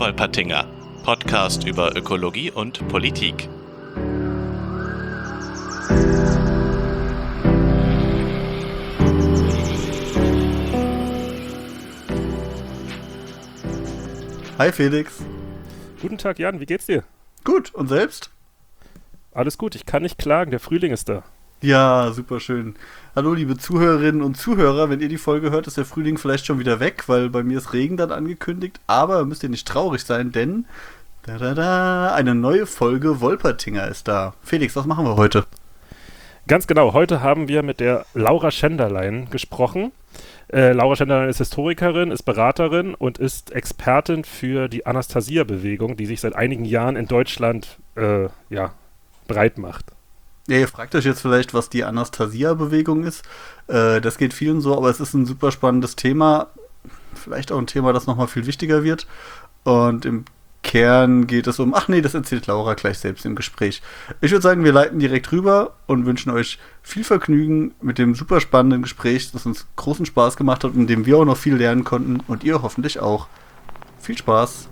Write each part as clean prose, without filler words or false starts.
Wolpertinger, Podcast über Ökologie und Politik. Hi Felix. Guten Tag Jan, wie geht's dir? Gut, und selbst? Alles gut, ich kann nicht klagen, der Frühling ist da. Ja, super schön. Hallo liebe Zuhörerinnen und Zuhörer, wenn ihr die Folge hört, ist der Frühling vielleicht schon wieder weg, weil bei mir ist Regen dann angekündigt, aber müsst ihr nicht traurig sein, denn eine neue Folge Wolpertinger ist da. Felix, was machen wir heute? Ganz genau, heute haben wir mit der Laura Schenderlein gesprochen. Laura Schenderlein ist Historikerin, ist Beraterin und ist Expertin für die Anastasia-Bewegung, die sich seit einigen Jahren in Deutschland breit macht. Ja, ihr fragt euch jetzt vielleicht, was die Anastasia-Bewegung ist. Das geht vielen so, aber es ist ein super spannendes Thema. Vielleicht auch ein Thema, das nochmal viel wichtiger wird. Und im Kern geht es um... Ach nee, das erzählt Laura gleich selbst im Gespräch. Ich würde sagen, wir leiten direkt rüber und wünschen euch viel Vergnügen mit dem super spannenden Gespräch, das uns großen Spaß gemacht hat und in dem wir auch noch viel lernen konnten und ihr hoffentlich auch. Viel Spaß!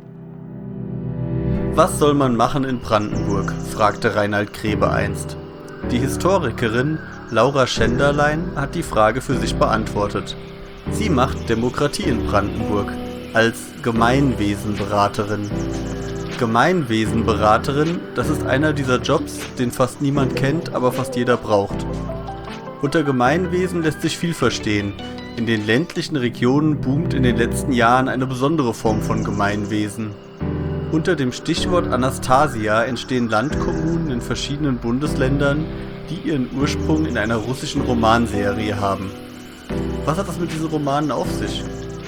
Was soll man machen in Brandenburg? Fragte Reinhard Grebe einst. Die Historikerin Laura Schenderlein hat die Frage für sich beantwortet. Sie macht Demokratie in Brandenburg als Gemeinwesenberaterin. Gemeinwesenberaterin, das ist einer dieser Jobs, den fast niemand kennt, aber fast jeder braucht. Unter Gemeinwesen lässt sich viel verstehen. In den ländlichen Regionen boomt in den letzten Jahren eine besondere Form von Gemeinwesen. Unter dem Stichwort Anastasia entstehen Landkommunen in verschiedenen Bundesländern, die ihren Ursprung in einer russischen Romanserie haben. Was hat das mit diesen Romanen auf sich?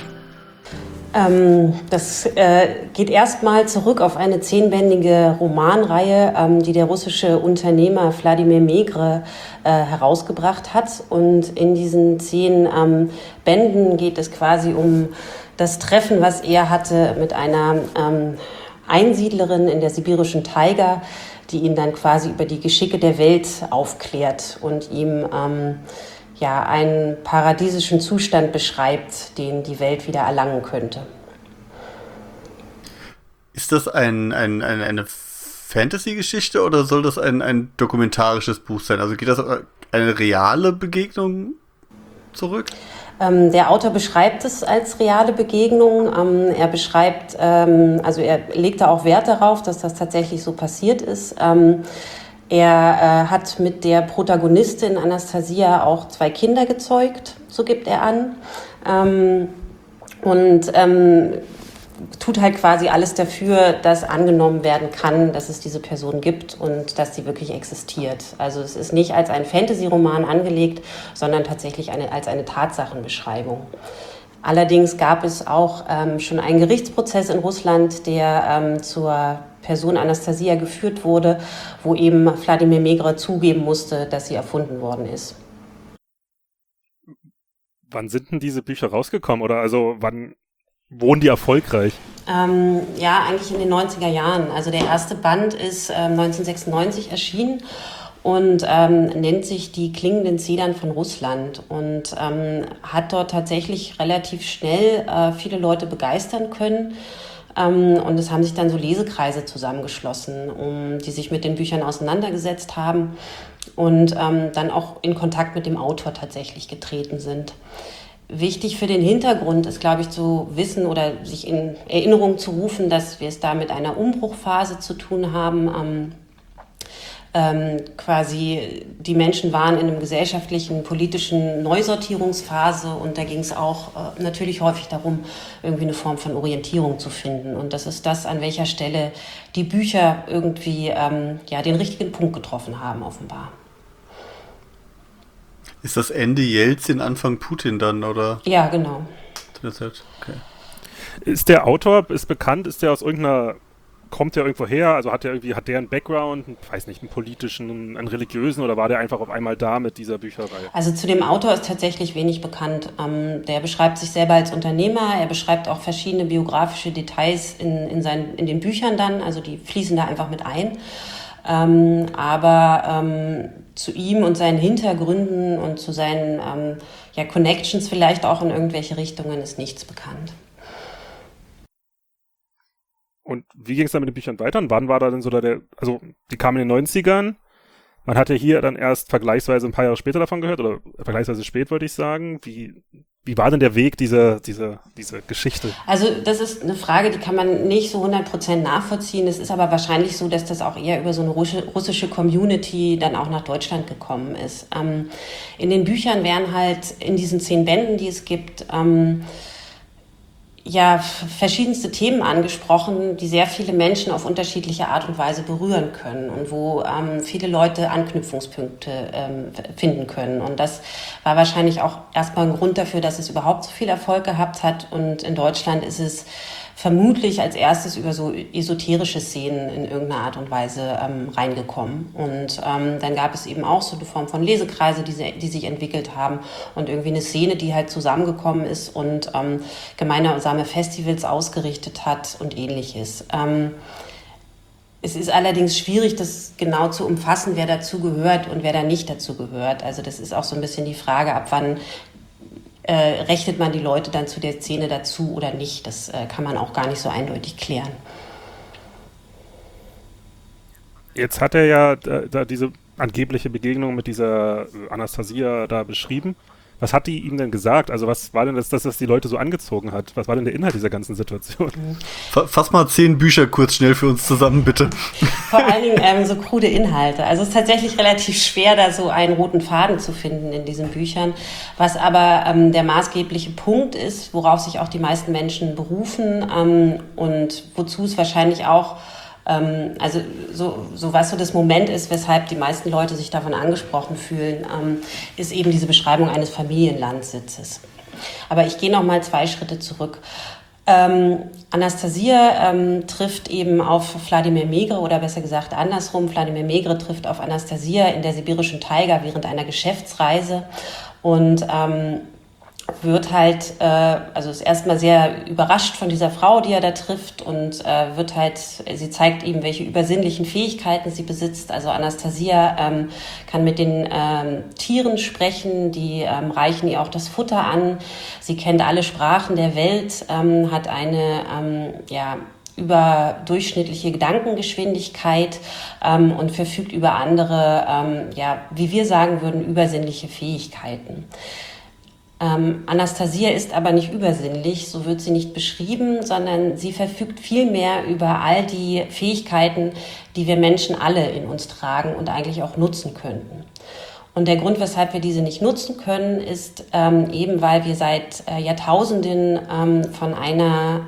Das geht erstmal zurück auf eine 10-bändige Romanreihe, die der russische Unternehmer Wladimir Megre herausgebracht hat. Und in diesen 10 Bänden geht es quasi um das Treffen, was er hatte mit einer Einsiedlerin in der sibirischen Taiga, die ihn dann quasi über die Geschicke der Welt aufklärt und ihm einen paradiesischen Zustand beschreibt, den die Welt wieder erlangen könnte. Ist das eine Fantasy-Geschichte oder soll das ein dokumentarisches Buch sein? Also geht das auf eine reale Begegnung zurück? Der Autor beschreibt es als reale Begegnung. Er beschreibt, er legt da auch Wert darauf, dass das tatsächlich so passiert ist. Er hat mit der Protagonistin Anastasia auch 2 Kinder gezeugt, so gibt er an. Tut halt quasi alles dafür, dass angenommen werden kann, dass es diese Person gibt und dass sie wirklich existiert. Also es ist nicht als ein Fantasy-Roman angelegt, sondern tatsächlich als eine Tatsachenbeschreibung. Allerdings gab es auch schon einen Gerichtsprozess in Russland, der zur Person Anastasia geführt wurde, wo eben Wladimir Megre zugeben musste, dass sie erfunden worden ist. Wann sind denn diese Bücher rausgekommen? Oder also wann wurden die erfolgreich? Eigentlich in den 90er Jahren. Also der erste Band ist 1996 erschienen und nennt sich Die klingenden Zedern von Russland und hat dort tatsächlich relativ schnell viele Leute begeistern können. Und es haben sich dann so Lesekreise zusammengeschlossen, die sich mit den Büchern auseinandergesetzt haben und dann auch in Kontakt mit dem Autor tatsächlich getreten sind. Wichtig für den Hintergrund ist, glaube ich, zu wissen oder sich in Erinnerung zu rufen, dass wir es da mit einer Umbruchphase zu tun haben. Quasi die Menschen waren in einem gesellschaftlichen, politischen Neusortierungsphase und da ging es auch natürlich häufig darum, irgendwie eine Form von Orientierung zu finden. Und das ist das, an welcher Stelle die Bücher irgendwie den richtigen Punkt getroffen haben, offenbar. Ist das Ende Jelzin, Anfang Putin dann, oder? Ja, genau. Okay. Ist der Autor, bekannt, kommt der irgendwo her, also hat der einen Background, weiß nicht, einen politischen, einen religiösen oder war der einfach auf einmal da mit dieser Bücherreihe? Also zu dem Autor ist tatsächlich wenig bekannt. Der beschreibt sich selber als Unternehmer, er beschreibt auch verschiedene biografische Details in den Büchern dann, also die fließen da einfach mit ein. Aber zu ihm und seinen Hintergründen und zu seinen Connections vielleicht auch in irgendwelche Richtungen ist nichts bekannt. Und wie ging es dann mit den Büchern weiter? Und wann war da denn so also die kamen in den 90ern. Man hatte hier dann erst vergleichsweise ein paar Jahre später davon gehört, oder vergleichsweise spät, würde ich sagen. Wie war denn der Weg diese Geschichte? Also das ist eine Frage, die kann man nicht so 100% nachvollziehen. Es ist aber wahrscheinlich so, dass das auch eher über so eine russische Community dann auch nach Deutschland gekommen ist. In den Büchern werden halt in diesen 10 Bänden, die es gibt, verschiedenste Themen angesprochen, die sehr viele Menschen auf unterschiedliche Art und Weise berühren können und wo viele Leute Anknüpfungspunkte finden können. Und das war wahrscheinlich auch erstmal ein Grund dafür, dass es überhaupt so viel Erfolg gehabt hat. Und in Deutschland ist es vermutlich als erstes über so esoterische Szenen in irgendeiner Art und Weise reingekommen. Und dann gab es eben auch so eine Form von Lesekreise, die sich entwickelt haben und irgendwie eine Szene, die halt zusammengekommen ist und gemeinsame Festivals ausgerichtet hat und Ähnliches. Es ist allerdings schwierig, das genau zu umfassen, wer dazu gehört und wer da nicht dazu gehört. Also das ist auch so ein bisschen die Frage, ab wann rechnet man die Leute dann zu der Szene dazu oder nicht. Das kann man auch gar nicht so eindeutig klären. Jetzt hat er ja da diese angebliche Begegnung mit dieser Anastasia da beschrieben. Was hat die ihm denn gesagt? Also was war denn das die Leute so angezogen hat? Was war denn der Inhalt dieser ganzen Situation? Fass mal 10 Bücher kurz schnell für uns zusammen, bitte. Vor allen Dingen so krude Inhalte. Also es ist tatsächlich relativ schwer, da so einen roten Faden zu finden in diesen Büchern. Was aber der maßgebliche Punkt ist, worauf sich auch die meisten Menschen berufen und wozu es wahrscheinlich auch also so was so das Moment ist, weshalb die meisten Leute sich davon angesprochen fühlen, ist eben diese Beschreibung eines Familienlandsitzes. Aber ich gehe noch mal 2 Schritte zurück. Anastasia trifft eben auf Wladimir Megre, oder besser gesagt andersrum. Wladimir Megre trifft auf Anastasia in der sibirischen Taiga während einer Geschäftsreise und wird halt, also ist erstmal sehr überrascht von dieser Frau, die er da trifft und sie zeigt ihm, welche übersinnlichen Fähigkeiten sie besitzt. Also Anastasia kann mit den Tieren sprechen, die reichen ihr auch das Futter an. Sie kennt alle Sprachen der Welt, hat eine, überdurchschnittliche Gedankengeschwindigkeit und verfügt über andere, wie wir sagen würden, übersinnliche Fähigkeiten. Anastasia ist aber nicht übersinnlich, so wird sie nicht beschrieben, sondern sie verfügt vielmehr über all die Fähigkeiten, die wir Menschen alle in uns tragen und eigentlich auch nutzen könnten. Und der Grund, weshalb wir diese nicht nutzen können, ist eben, weil wir seit Jahrtausenden von einer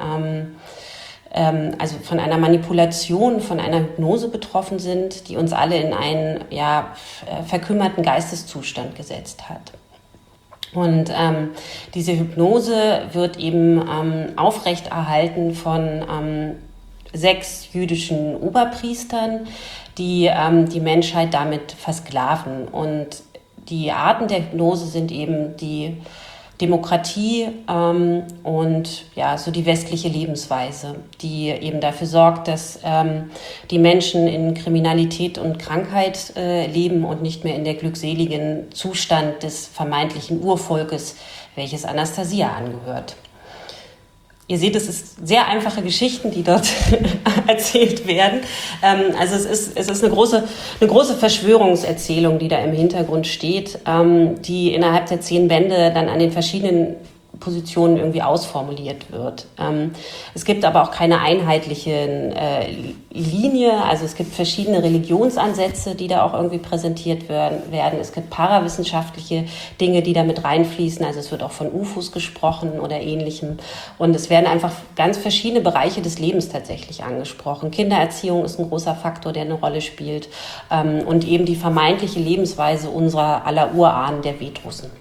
Manipulation, von einer Hypnose betroffen sind, die uns alle in einen verkümmerten Geisteszustand gesetzt hat. Und diese Hypnose wird eben aufrechterhalten von 6 jüdischen Oberpriestern, die die Menschheit damit versklaven. Und die Arten der Hypnose sind eben die Demokratie und so die westliche Lebensweise, die eben dafür sorgt, dass die Menschen in Kriminalität und Krankheit leben und nicht mehr in der glückseligen Zustand des vermeintlichen Urvolkes, welches Anastasia angehört. Ihr seht, es ist sehr einfache Geschichten, die dort erzählt werden. Also es ist eine große Verschwörungserzählung, die da im Hintergrund steht, die innerhalb der 10 Bände dann an den verschiedenen Positionen irgendwie ausformuliert wird. Es gibt aber auch keine einheitliche Linie, also es gibt verschiedene Religionsansätze, die da auch irgendwie präsentiert werden. Es gibt parawissenschaftliche Dinge, die da mit reinfließen, also es wird auch von UFOs gesprochen oder Ähnlichem. Und es werden einfach ganz verschiedene Bereiche des Lebens tatsächlich angesprochen. Kindererziehung ist ein großer Faktor, der eine Rolle spielt, und eben die vermeintliche Lebensweise unserer aller Urahnen, der Vetrussen.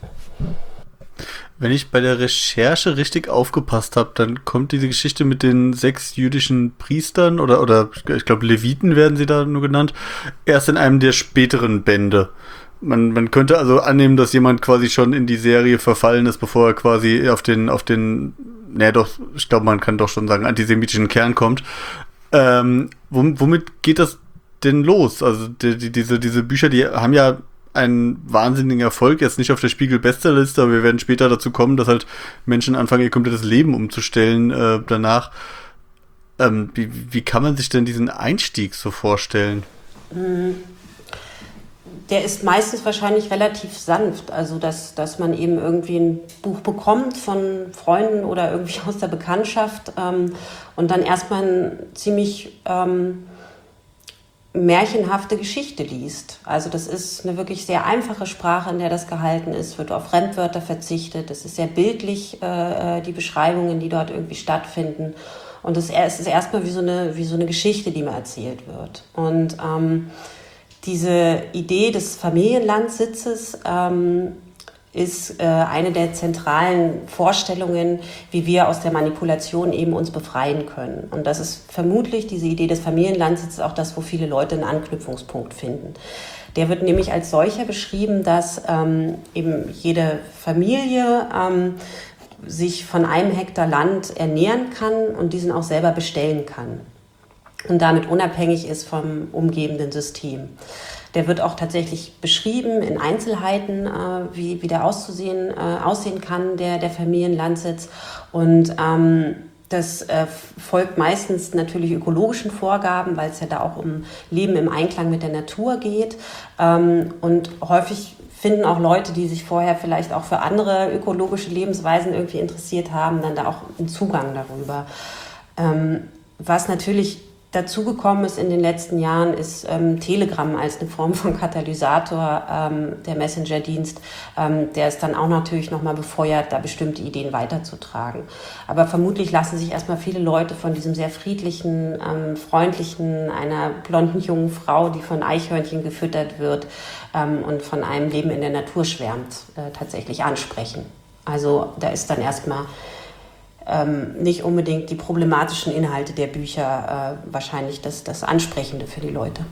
Wenn ich bei der Recherche richtig aufgepasst habe, dann kommt diese Geschichte mit den 6 jüdischen Priestern oder ich glaube Leviten werden sie da nur genannt, erst in einem der späteren Bände. Man könnte also annehmen, dass jemand quasi schon in die Serie verfallen ist, bevor er quasi auf den, ich glaube, man kann doch schon sagen, antisemitischen Kern kommt. Womit geht das denn los? Also diese Bücher, die haben ja einen wahnsinnigen Erfolg, jetzt nicht auf der Spiegel-Bestsellerliste, aber wir werden später dazu kommen, dass halt Menschen anfangen, ihr komplettes Leben umzustellen danach. Wie kann man sich denn diesen Einstieg so vorstellen? Der ist meistens wahrscheinlich relativ sanft, also dass man eben irgendwie ein Buch bekommt von Freunden oder irgendwie aus der Bekanntschaft und dann erstmal eine ziemlich märchenhafte Geschichte liest. Also das ist eine wirklich sehr einfache Sprache, in der das gehalten ist, wird auf Fremdwörter verzichtet, es ist sehr bildlich, die Beschreibungen, die dort irgendwie stattfinden. Und es ist erstmal wie so eine Geschichte, die mir erzählt wird. Und diese Idee des Familienlandsitzes ist eine der zentralen Vorstellungen, wie wir aus der Manipulation eben uns befreien können. Und das ist vermutlich diese Idee des Familienlandsitzes auch das, wo viele Leute einen Anknüpfungspunkt finden. Der wird nämlich als solcher beschrieben, dass eben jede Familie sich von einem Hektar Land ernähren kann und diesen auch selber bestellen kann und damit unabhängig ist vom umgebenden System. Der wird auch tatsächlich beschrieben in Einzelheiten, wie der aussehen kann, der Familienlandsitz. Und das folgt meistens natürlich ökologischen Vorgaben, weil es ja da auch um Leben im Einklang mit der Natur geht. Und häufig finden auch Leute, die sich vorher vielleicht auch für andere ökologische Lebensweisen irgendwie interessiert haben, dann da auch einen Zugang darüber. Was natürlich dazugekommen ist in den letzten Jahren, ist Telegram als eine Form von Katalysator, der Messenger-Dienst, der es dann auch natürlich nochmal befeuert, da bestimmte Ideen weiterzutragen. Aber vermutlich lassen sich erstmal viele Leute von diesem sehr friedlichen, freundlichen, einer blonden jungen Frau, die von Eichhörnchen gefüttert wird und von einem Leben in der Natur schwärmt, tatsächlich ansprechen. Also da ist dann erstmal nicht unbedingt die problematischen Inhalte der Bücher wahrscheinlich das Ansprechende für die Leute.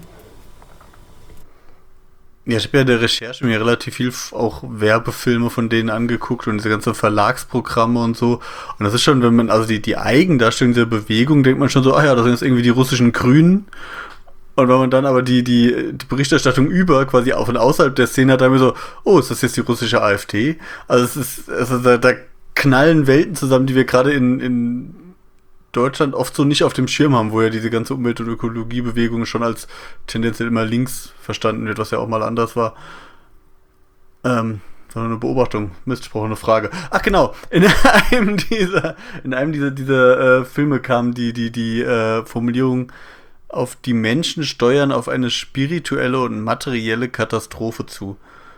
Ja, ich habe ja in der Recherche mir relativ viel auch Werbefilme von denen angeguckt und diese ganzen Verlagsprogramme und so. Und das ist schon, wenn man, also die Eigendarstellung dieser Bewegung, denkt man schon so, das sind jetzt irgendwie die russischen Grünen. Und wenn man dann aber die Berichterstattung über quasi auch von außerhalb der Szene hat, dann mir so, ist das jetzt die russische AfD? Also da knallen Welten zusammen, die wir gerade in Deutschland oft so nicht auf dem Schirm haben, wo ja diese ganze Umwelt- und Ökologiebewegung schon als tendenziell immer links verstanden wird, was ja auch mal anders war. Sondern eine Beobachtung, eine Frage. Ach genau, in einem dieser Filme kam die Formulierung, auf die Menschen steuern auf eine spirituelle und materielle Katastrophe zu.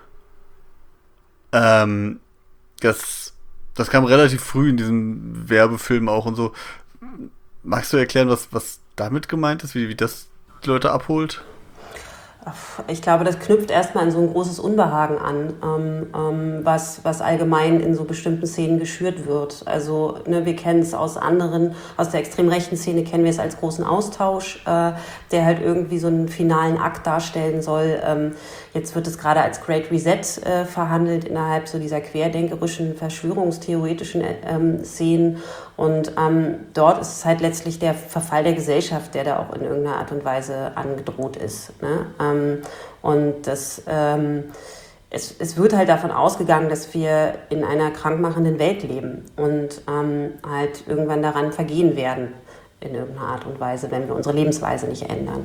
Das kam relativ früh in diesem Werbefilm auch und so. Magst du erklären, was damit gemeint ist, wie das die Leute abholt? Ich glaube, das knüpft erstmal an so ein großes Unbehagen an, was allgemein in so bestimmten Szenen geschürt wird. Also wir kennen es aus der extrem rechten Szene kennen wir es als großen Austausch, der halt irgendwie so einen finalen Akt darstellen soll. Jetzt wird es gerade als Great Reset verhandelt innerhalb so dieser querdenkerischen, verschwörungstheoretischen Szenen. Und dort ist es halt letztlich der Verfall der Gesellschaft, der da auch in irgendeiner Art und Weise angedroht ist. Ne? Und es wird halt davon ausgegangen, dass wir in einer krankmachenden Welt leben und halt irgendwann daran vergehen werden in irgendeiner Art und Weise, wenn wir unsere Lebensweise nicht ändern.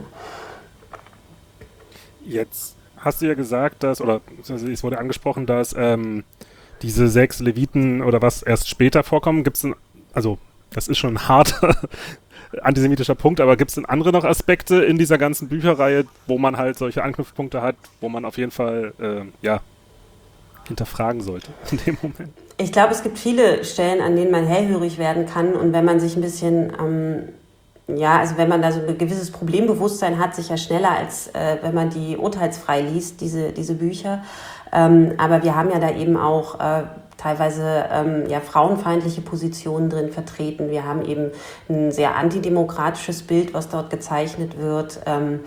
Jetzt hast du ja gesagt, es wurde angesprochen, dass diese 6 Leviten oder was erst später vorkommen. Das ist schon ein harter antisemitischer Punkt, aber gibt es denn andere noch Aspekte in dieser ganzen Bücherreihe, wo man halt solche Anknüpfpunkte hat, wo man auf jeden Fall hinterfragen sollte in dem Moment? Ich glaube, es gibt viele Stellen, an denen man hellhörig werden kann und wenn man sich ein bisschen wenn man da so ein gewisses Problembewusstsein hat, sicher schneller, als wenn man die urteilsfrei liest, diese Bücher. Aber wir haben ja da eben auch teilweise frauenfeindliche Positionen drin vertreten. Wir haben eben ein sehr antidemokratisches Bild, was dort gezeichnet wird.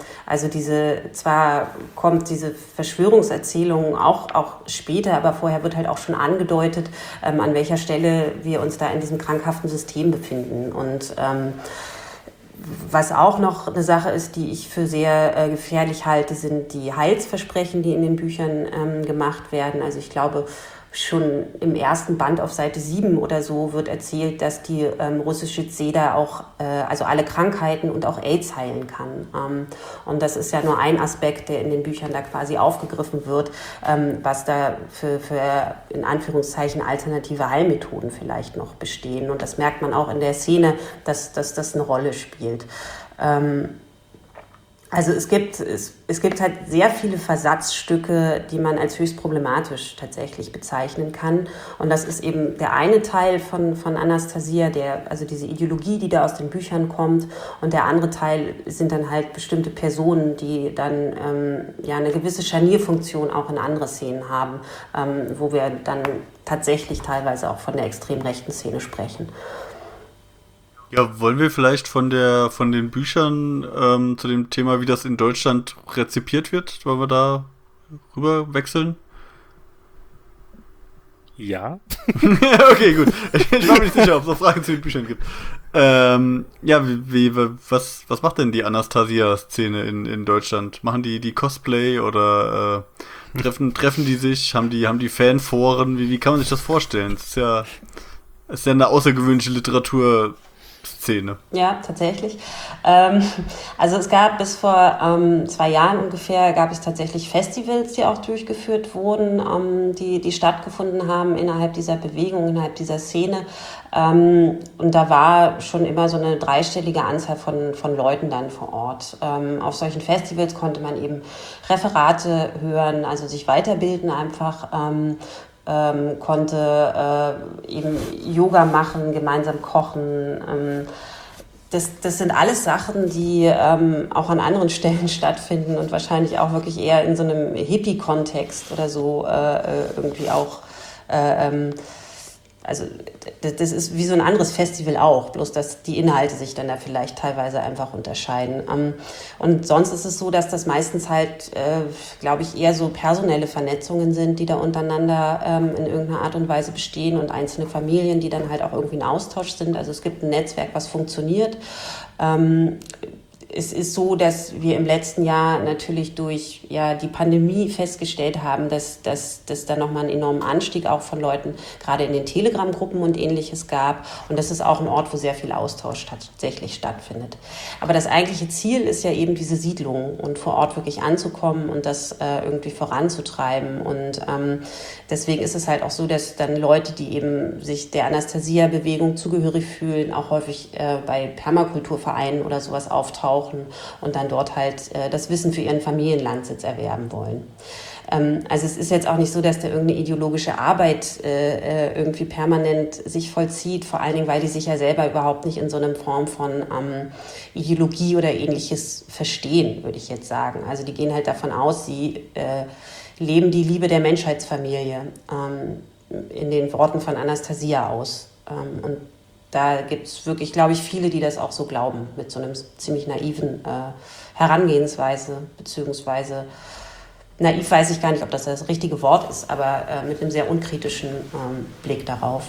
Zwar kommt diese Verschwörungserzählung auch später, aber vorher wird halt auch schon angedeutet, an welcher Stelle wir uns da in diesem krankhaften System befinden. Und was auch noch eine Sache ist, die ich für sehr gefährlich halte, sind die Heilsversprechen, die in den Büchern gemacht werden. Also ich glaube, schon im ersten Band auf Seite 7 oder so wird erzählt, dass die russische Zeder auch, also alle Krankheiten und auch AIDS heilen kann. Und das ist ja nur ein Aspekt, der in den Büchern da quasi aufgegriffen wird, was da für in Anführungszeichen alternative Heilmethoden vielleicht noch bestehen. Und das merkt man auch in der Szene, dass das eine Rolle spielt. Also es gibt halt sehr viele Versatzstücke, die man als höchst problematisch tatsächlich bezeichnen kann. Und das ist eben der eine Teil von Anastasia, also diese Ideologie, die da aus den Büchern kommt. Und der andere Teil sind dann halt bestimmte Personen, die dann eine gewisse Scharnierfunktion auch in andere Szenen haben, wo wir dann tatsächlich teilweise auch von der extrem rechten Szene sprechen. Ja, wollen wir vielleicht von den Büchern zu dem Thema, wie das in Deutschland rezipiert wird? Wollen wir da rüber wechseln? Ja. Okay, gut. Ich war mir nicht sicher, ob es noch Fragen zu den Büchern gibt. Was macht denn die Anastasia-Szene in Deutschland? Machen die Cosplay oder treffen die sich? Haben die Fanforen? Wie kann man sich das vorstellen? Es ist ja eine außergewöhnliche Literaturszene. Ja, tatsächlich. Also es gab bis vor 2 Jahren ungefähr, gab es tatsächlich Festivals, die auch durchgeführt wurden, die stattgefunden haben innerhalb dieser Bewegung, innerhalb dieser Szene. Und da war schon immer so eine 3-stellige Anzahl von Leuten dann vor Ort. Auf solchen Festivals konnte man eben Referate hören, also sich weiterbilden einfach. Konnte eben Yoga machen, gemeinsam kochen. Das sind alles Sachen, die auch an anderen Stellen stattfinden und wahrscheinlich auch wirklich eher in so einem Hippie-Kontext oder so irgendwie auch. Also das ist wie so ein anderes Festival auch, bloß dass die Inhalte sich dann da vielleicht teilweise einfach unterscheiden. Und sonst ist es so, dass das meistens halt, glaube ich, eher so personelle Vernetzungen sind, die da untereinander in irgendeiner Art und Weise bestehen und einzelne Familien, die dann halt auch irgendwie in Austausch sind. Also es gibt ein Netzwerk, was funktioniert. Es ist so, dass wir im letzten Jahr natürlich durch die Pandemie festgestellt haben, dass da nochmal einen enormen Anstieg auch von Leuten gerade in den Telegram-Gruppen und Ähnliches gab. Und das ist auch ein Ort, wo sehr viel Austausch tatsächlich stattfindet. Aber das eigentliche Ziel ist ja eben diese Siedlung und vor Ort wirklich anzukommen und das irgendwie voranzutreiben. Und deswegen ist es halt auch so, dass dann Leute, die eben sich der Anastasia-Bewegung zugehörig fühlen, auch häufig bei Permakulturvereinen oder sowas auftauchen und dann dort halt das Wissen für ihren Familienlandsitz erwerben wollen. Also es ist jetzt auch nicht so, dass da irgendeine ideologische Arbeit irgendwie permanent sich vollzieht, vor allen Dingen, weil die sich ja selber überhaupt nicht in so einer Form von Ideologie oder Ähnliches verstehen, würde ich jetzt sagen. Also die gehen halt davon aus, sie leben die Liebe der Menschheitsfamilie in den Worten von Anastasia aus. Und da gibt es wirklich, glaube ich, viele, die das auch so glauben, mit so einem ziemlich naiven Herangehensweise, beziehungsweise naiv weiß ich gar nicht, ob das das richtige Wort ist, aber mit einem sehr unkritischen Blick darauf.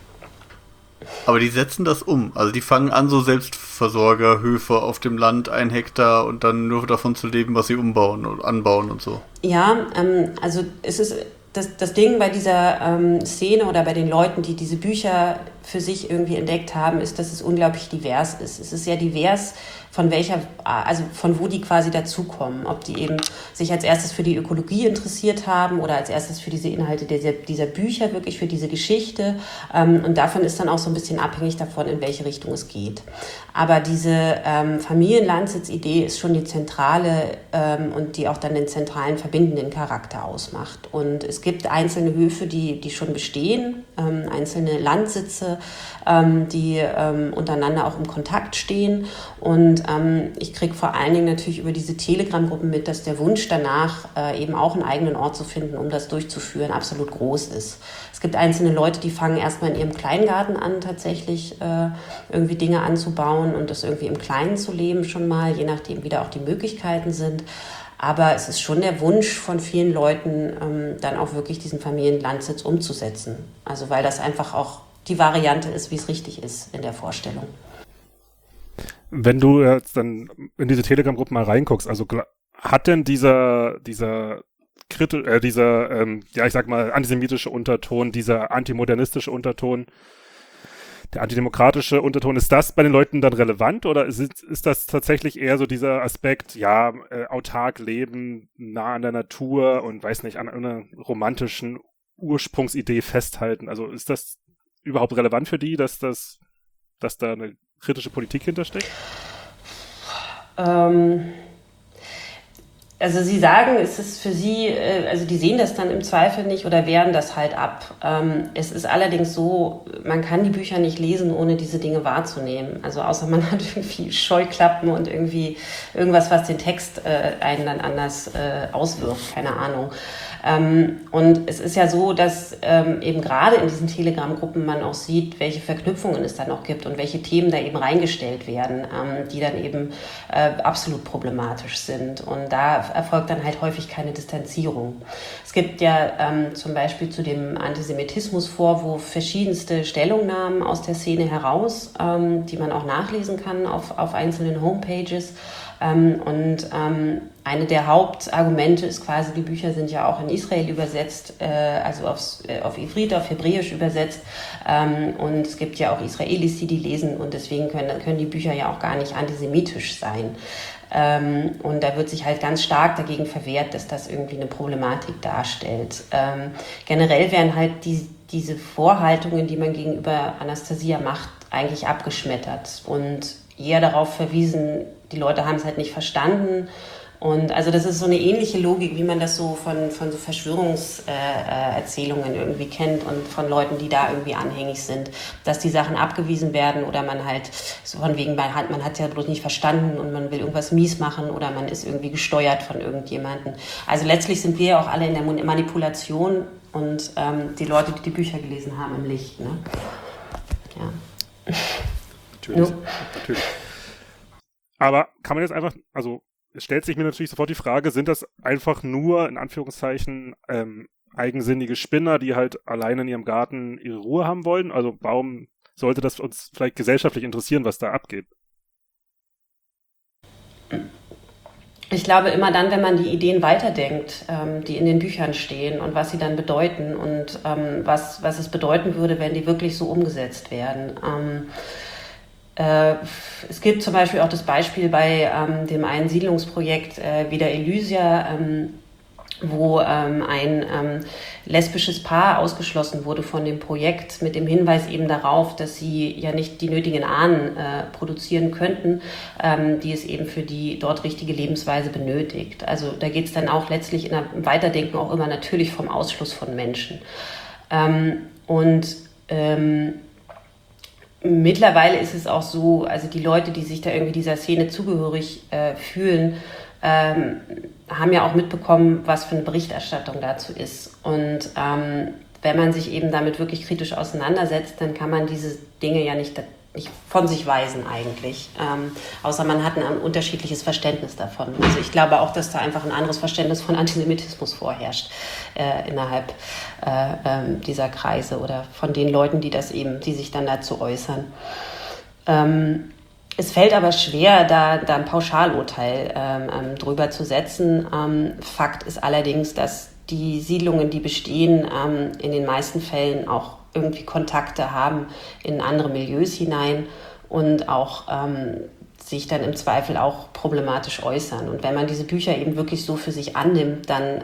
Aber die setzen das um. Also die fangen an, so Selbstversorgerhöfe auf dem Land, 1 Hektar und dann nur davon zu leben, was sie umbauen und anbauen und so. Ja, also es ist das Ding bei dieser Szene oder bei den Leuten, die diese Bücher für sich irgendwie entdeckt haben, ist, dass es unglaublich divers ist. Es ist sehr divers, von wo die quasi dazukommen. Ob die eben sich als erstes für die Ökologie interessiert haben oder als erstes für diese Inhalte dieser Bücher, wirklich für diese Geschichte. Und davon ist dann auch so ein bisschen abhängig davon, in welche Richtung es geht. Aber diese Familienlandsitzidee ist schon die zentrale und die auch dann den zentralen verbindenden Charakter ausmacht. Und es gibt einzelne Höfe, die schon bestehen, einzelne Landsitze, die untereinander auch im Kontakt stehen. Und ich kriege vor allen Dingen natürlich über diese Telegram-Gruppen mit, dass der Wunsch danach, eben auch einen eigenen Ort zu finden, um das durchzuführen, absolut groß ist. Es gibt einzelne Leute, die fangen erstmal in ihrem Kleingarten an, tatsächlich irgendwie Dinge anzubauen und das irgendwie im Kleinen zu leben schon mal, je nachdem, wie da auch die Möglichkeiten sind. Aber es ist schon der Wunsch von vielen Leuten, dann auch wirklich diesen Familienlandsitz umzusetzen. Also weil das einfach auch die Variante ist, wie es richtig ist in der Vorstellung. Wenn du jetzt dann in diese Telegram-Gruppen mal reinguckst, also hat denn dieser ich sag mal, antisemitische Unterton, dieser antimodernistische Unterton, der antidemokratische Unterton, ist das bei den Leuten dann relevant oder ist das tatsächlich eher so dieser Aspekt, autark leben, nah an der Natur und weiß nicht, an einer romantischen Ursprungsidee festhalten? Also ist das überhaupt relevant für die, dass da eine kritische Politik hintersteckt? Also Sie sagen, es ist für Sie, also die sehen das dann im Zweifel nicht oder wehren das halt ab. Es ist allerdings so, man kann die Bücher nicht lesen, ohne diese Dinge wahrzunehmen. Also außer man hat irgendwie Scheuklappen und irgendwie irgendwas, was den Text einen dann anders auswirft, keine Ahnung. Und es ist ja so, dass eben gerade in diesen Telegram-Gruppen man auch sieht, welche Verknüpfungen es da noch gibt und welche Themen da eben reingestellt werden, die dann eben absolut problematisch sind. Und da erfolgt dann halt häufig keine Distanzierung. Es gibt ja zum Beispiel zu dem Antisemitismusvorwurf verschiedenste Stellungnahmen aus der Szene heraus, die man auch nachlesen kann auf einzelnen Homepages. Eine der Hauptargumente ist quasi, die Bücher sind ja auch in Israel übersetzt, also auf Ivrit, auf Hebräisch übersetzt. Und es gibt ja auch Israelis, die lesen und deswegen können die Bücher ja auch gar nicht antisemitisch sein. Und da wird sich halt ganz stark dagegen verwehrt, dass das irgendwie eine Problematik darstellt. Generell werden halt diese Vorhaltungen, die man gegenüber Anastasia macht, eigentlich abgeschmettert und eher darauf verwiesen, die Leute haben es halt nicht verstanden. Und also das ist so eine ähnliche Logik, wie man das so von so Verschwörungserzählungen irgendwie kennt und von Leuten, die da irgendwie anhängig sind, dass die Sachen abgewiesen werden oder man halt so von wegen, man hat ja bloß nicht verstanden und man will irgendwas mies machen oder man ist irgendwie gesteuert von irgendjemandem. Also letztlich sind wir ja auch alle in der Manipulation und die Leute, die Bücher gelesen haben, im Licht. Ne? Ja. Natürlich. Aber kann man jetzt einfach, also es stellt sich mir natürlich sofort die Frage, sind das einfach nur, in Anführungszeichen, eigensinnige Spinner, die halt alleine in ihrem Garten ihre Ruhe haben wollen? Also warum sollte das uns vielleicht gesellschaftlich interessieren, was da abgeht? Ich glaube immer dann, wenn man die Ideen weiterdenkt, die in den Büchern stehen und was sie dann bedeuten und was es bedeuten würde, wenn die wirklich so umgesetzt werden. Es gibt zum Beispiel auch das Beispiel bei dem einen Siedlungsprojekt Villa Elysia, wo ein lesbisches Paar ausgeschlossen wurde von dem Projekt mit dem Hinweis eben darauf, dass sie ja nicht die nötigen Ahnen produzieren könnten, die es eben für die dort richtige Lebensweise benötigt. Also da geht es dann auch letztlich in einem Weiterdenken auch immer natürlich vom Ausschluss von Menschen. Mittlerweile ist es auch so, also die Leute, die sich da irgendwie dieser Szene zugehörig fühlen, haben ja auch mitbekommen, was für eine Berichterstattung dazu ist. Und wenn man sich eben damit wirklich kritisch auseinandersetzt, dann kann man diese Dinge ja nicht von sich weisen eigentlich, außer man hat ein unterschiedliches Verständnis davon. Also ich glaube auch, dass da einfach ein anderes Verständnis von Antisemitismus vorherrscht innerhalb dieser Kreise oder von den Leuten, die sich dann dazu äußern. Es fällt aber schwer, da ein Pauschalurteil drüber zu setzen. Fakt ist allerdings, dass die Siedlungen, die bestehen, in den meisten Fällen auch irgendwie Kontakte haben in andere Milieus hinein und auch sich dann im Zweifel auch problematisch äußern. Und wenn man diese Bücher eben wirklich so für sich annimmt, dann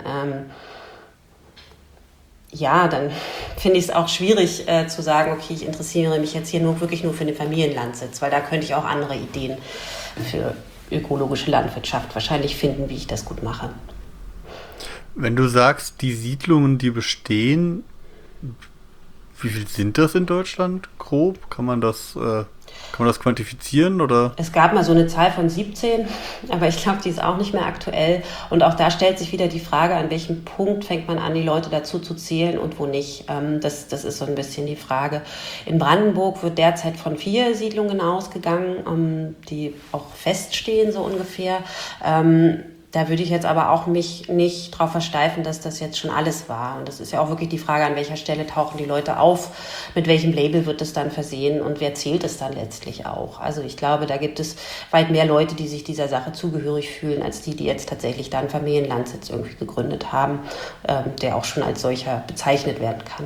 finde ich es auch schwierig zu sagen, okay, ich interessiere mich jetzt hier wirklich nur für den Familienlandsitz, weil da könnte ich auch andere Ideen für ökologische Landwirtschaft wahrscheinlich finden, wie ich das gut mache. Wenn du sagst, die Siedlungen, die bestehen, wie viel sind das in Deutschland grob? Kann man das quantifizieren oder? Es gab mal so eine Zahl von 17, aber ich glaube, die ist auch nicht mehr aktuell. Und auch da stellt sich wieder die Frage, an welchem Punkt fängt man an, die Leute dazu zu zählen und wo nicht. Das ist so ein bisschen die Frage. In Brandenburg wird derzeit von 4 Siedlungen ausgegangen, die auch feststehen, so ungefähr. Da Da würde ich jetzt aber auch mich nicht drauf versteifen, dass das jetzt schon alles war. Und das ist ja auch wirklich die Frage, an welcher Stelle tauchen die Leute auf, mit welchem Label wird es dann versehen und wer zählt es dann letztlich auch. Also ich glaube, da gibt es weit mehr Leute, die sich dieser Sache zugehörig fühlen, als die jetzt tatsächlich da einen Familienlandsitz irgendwie gegründet haben, der auch schon als solcher bezeichnet werden kann.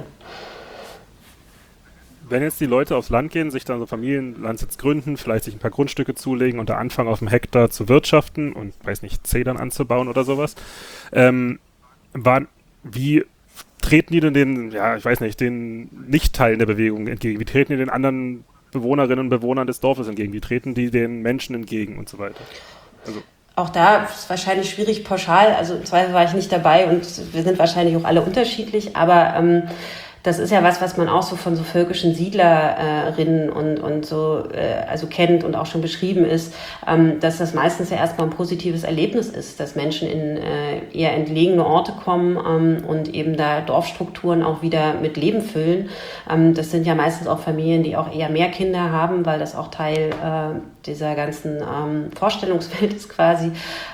Wenn jetzt die Leute aufs Land gehen, sich dann so Familienlandsitz gründen, vielleicht sich ein paar Grundstücke zulegen und da anfangen, auf dem Hektar zu wirtschaften und, weiß nicht, Zedern anzubauen oder sowas, wie treten die denn den Nicht-Teilen der Bewegung entgegen? Wie treten die den anderen Bewohnerinnen und Bewohnern des Dorfes entgegen? Wie treten die den Menschen entgegen und so weiter? Also auch da ist es wahrscheinlich schwierig pauschal, also im Zweifel war ich nicht dabei und wir sind wahrscheinlich auch alle unterschiedlich, aber das ist ja was man auch so von so völkischen Siedlerinnen und so also kennt und auch schon beschrieben ist, dass das meistens ja erstmal ein positives Erlebnis ist, dass Menschen in eher entlegene Orte kommen und eben da Dorfstrukturen auch wieder mit Leben füllen. Das sind ja meistens auch Familien, die auch eher mehr Kinder haben, weil das auch Teil dieser ganzen Vorstellungswelt ist quasi.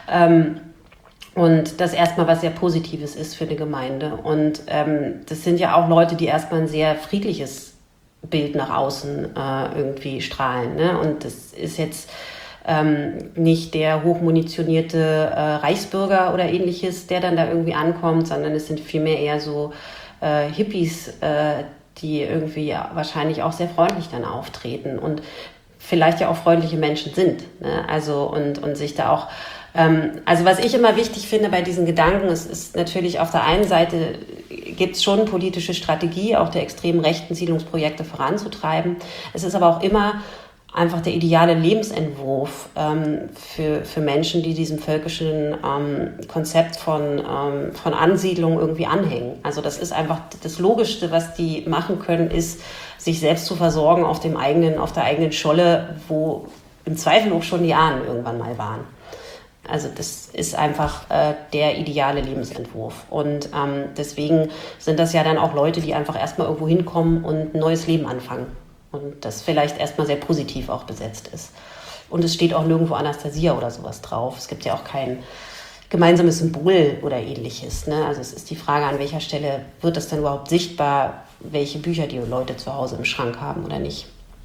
Und das erstmal was sehr Positives ist für eine Gemeinde. Und das sind ja auch Leute, die erstmal ein sehr friedliches Bild nach außen irgendwie strahlen. Ne? Und das ist jetzt nicht der hochmunitionierte Reichsbürger oder ähnliches, der dann da irgendwie ankommt, sondern es sind vielmehr eher so Hippies, die irgendwie wahrscheinlich auch sehr freundlich dann auftreten und vielleicht ja auch freundliche Menschen sind. Ne? Also und sich da auch also was ich immer wichtig finde bei diesen Gedanken, ist natürlich auf der einen Seite gibt es schon politische Strategie, auch der extremen rechten Siedlungsprojekte voranzutreiben. Es ist aber auch immer einfach der ideale Lebensentwurf für Menschen, die diesem völkischen Konzept von Ansiedlung irgendwie anhängen. Also das ist einfach das Logischste, was die machen können, ist, sich selbst zu versorgen auf der eigenen Scholle, wo im Zweifel auch schon die Ahnen irgendwann mal waren. Also das ist einfach der ideale Lebensentwurf. Und deswegen sind das ja dann auch Leute, die einfach erstmal irgendwo hinkommen und ein neues Leben anfangen. Und das vielleicht erstmal sehr positiv auch besetzt ist. Und es steht auch nirgendwo Anastasia oder sowas drauf. Es gibt ja auch kein gemeinsames Symbol oder ähnliches. Ne? Also es ist die Frage, an welcher Stelle wird das dann überhaupt sichtbar, welche Bücher die Leute zu Hause im Schrank haben oder nicht.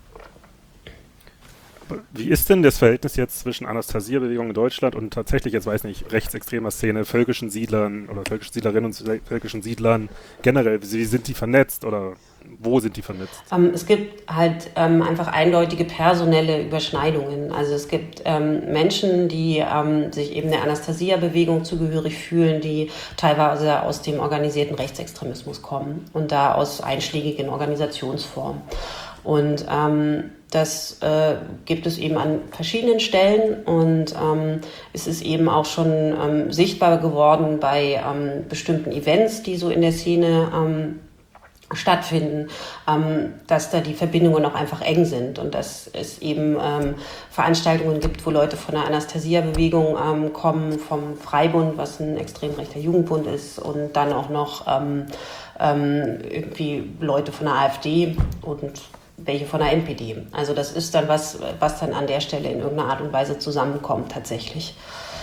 Wie ist denn das Verhältnis jetzt zwischen Anastasia-Bewegung in Deutschland und tatsächlich, jetzt weiß nicht, rechtsextremer Szene, völkischen Siedlern oder völkischen Siedlerinnen und völkischen Siedlern generell? Wie sind die vernetzt oder wo sind die vernetzt? Es gibt halt einfach eindeutige personelle Überschneidungen. Also es gibt Menschen, die sich eben der Anastasia-Bewegung zugehörig fühlen, die teilweise aus dem organisierten Rechtsextremismus kommen und da aus einschlägigen Organisationsformen. Und das gibt es eben an verschiedenen Stellen und es ist eben auch schon sichtbar geworden bei bestimmten Events, die so in der Szene stattfinden, dass da die Verbindungen auch einfach eng sind und dass es eben Veranstaltungen gibt, wo Leute von der Anastasia-Bewegung kommen, vom Freibund, was ein extrem rechter Jugendbund ist, und dann auch noch irgendwie Leute von der AfD und welche von der NPD. Also das ist dann was dann an der Stelle in irgendeiner Art und Weise zusammenkommt tatsächlich.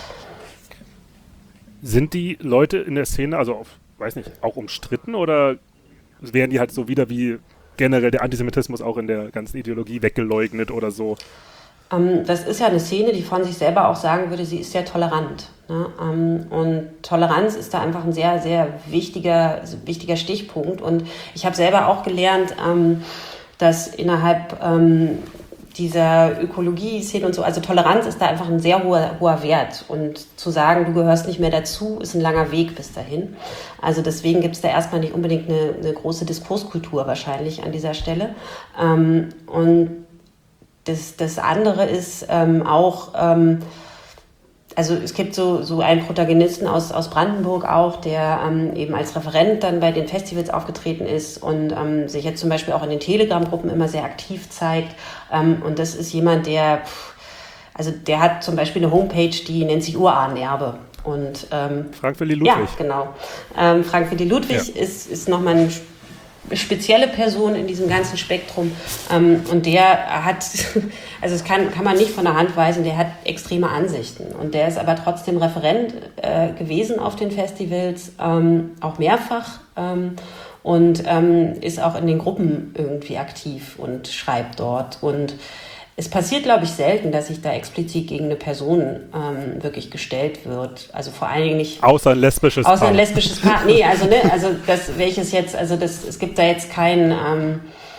Sind die Leute in der Szene, also weiß nicht, auch umstritten oder werden die halt so wieder wie generell der Antisemitismus auch in der ganzen Ideologie weggeleugnet oder so? Das ist ja eine Szene, die von sich selber auch sagen würde, sie ist sehr tolerant. Ne? Und Toleranz ist da einfach ein sehr, sehr wichtiger Stichpunkt. Und ich habe selber auch gelernt, dass innerhalb dieser Ökologie-Szene und so, also Toleranz ist da einfach ein sehr hoher Wert. Und zu sagen, du gehörst nicht mehr dazu, ist ein langer Weg bis dahin. Also deswegen gibt es da erstmal nicht unbedingt eine große Diskurskultur wahrscheinlich an dieser Stelle. Und das andere ist auch, also es gibt so einen Protagonisten aus Brandenburg auch, der eben als Referent dann bei den Festivals aufgetreten ist und sich jetzt zum Beispiel auch in den Telegram-Gruppen immer sehr aktiv zeigt. Und das ist jemand, der hat zum Beispiel eine Homepage, die nennt sich Urahnerbe. Und Frank Willi Ludwig. Ja, genau. Frank Willi Ludwig ist nochmal ein spezielle Person in diesem ganzen Spektrum. Und der hat, also das kann man nicht von der Hand weisen, der hat extreme Ansichten. Und der ist aber trotzdem Referent gewesen auf den Festivals, auch mehrfach. Und ist auch in den Gruppen irgendwie aktiv und schreibt dort. Und es passiert, glaube ich, selten, dass sich da explizit gegen eine Person wirklich gestellt wird. Also vor allen Dingen nicht... Außer ein lesbisches Paar. Außer ein lesbisches Paar. Nee, also das, welches jetzt, es gibt da jetzt keine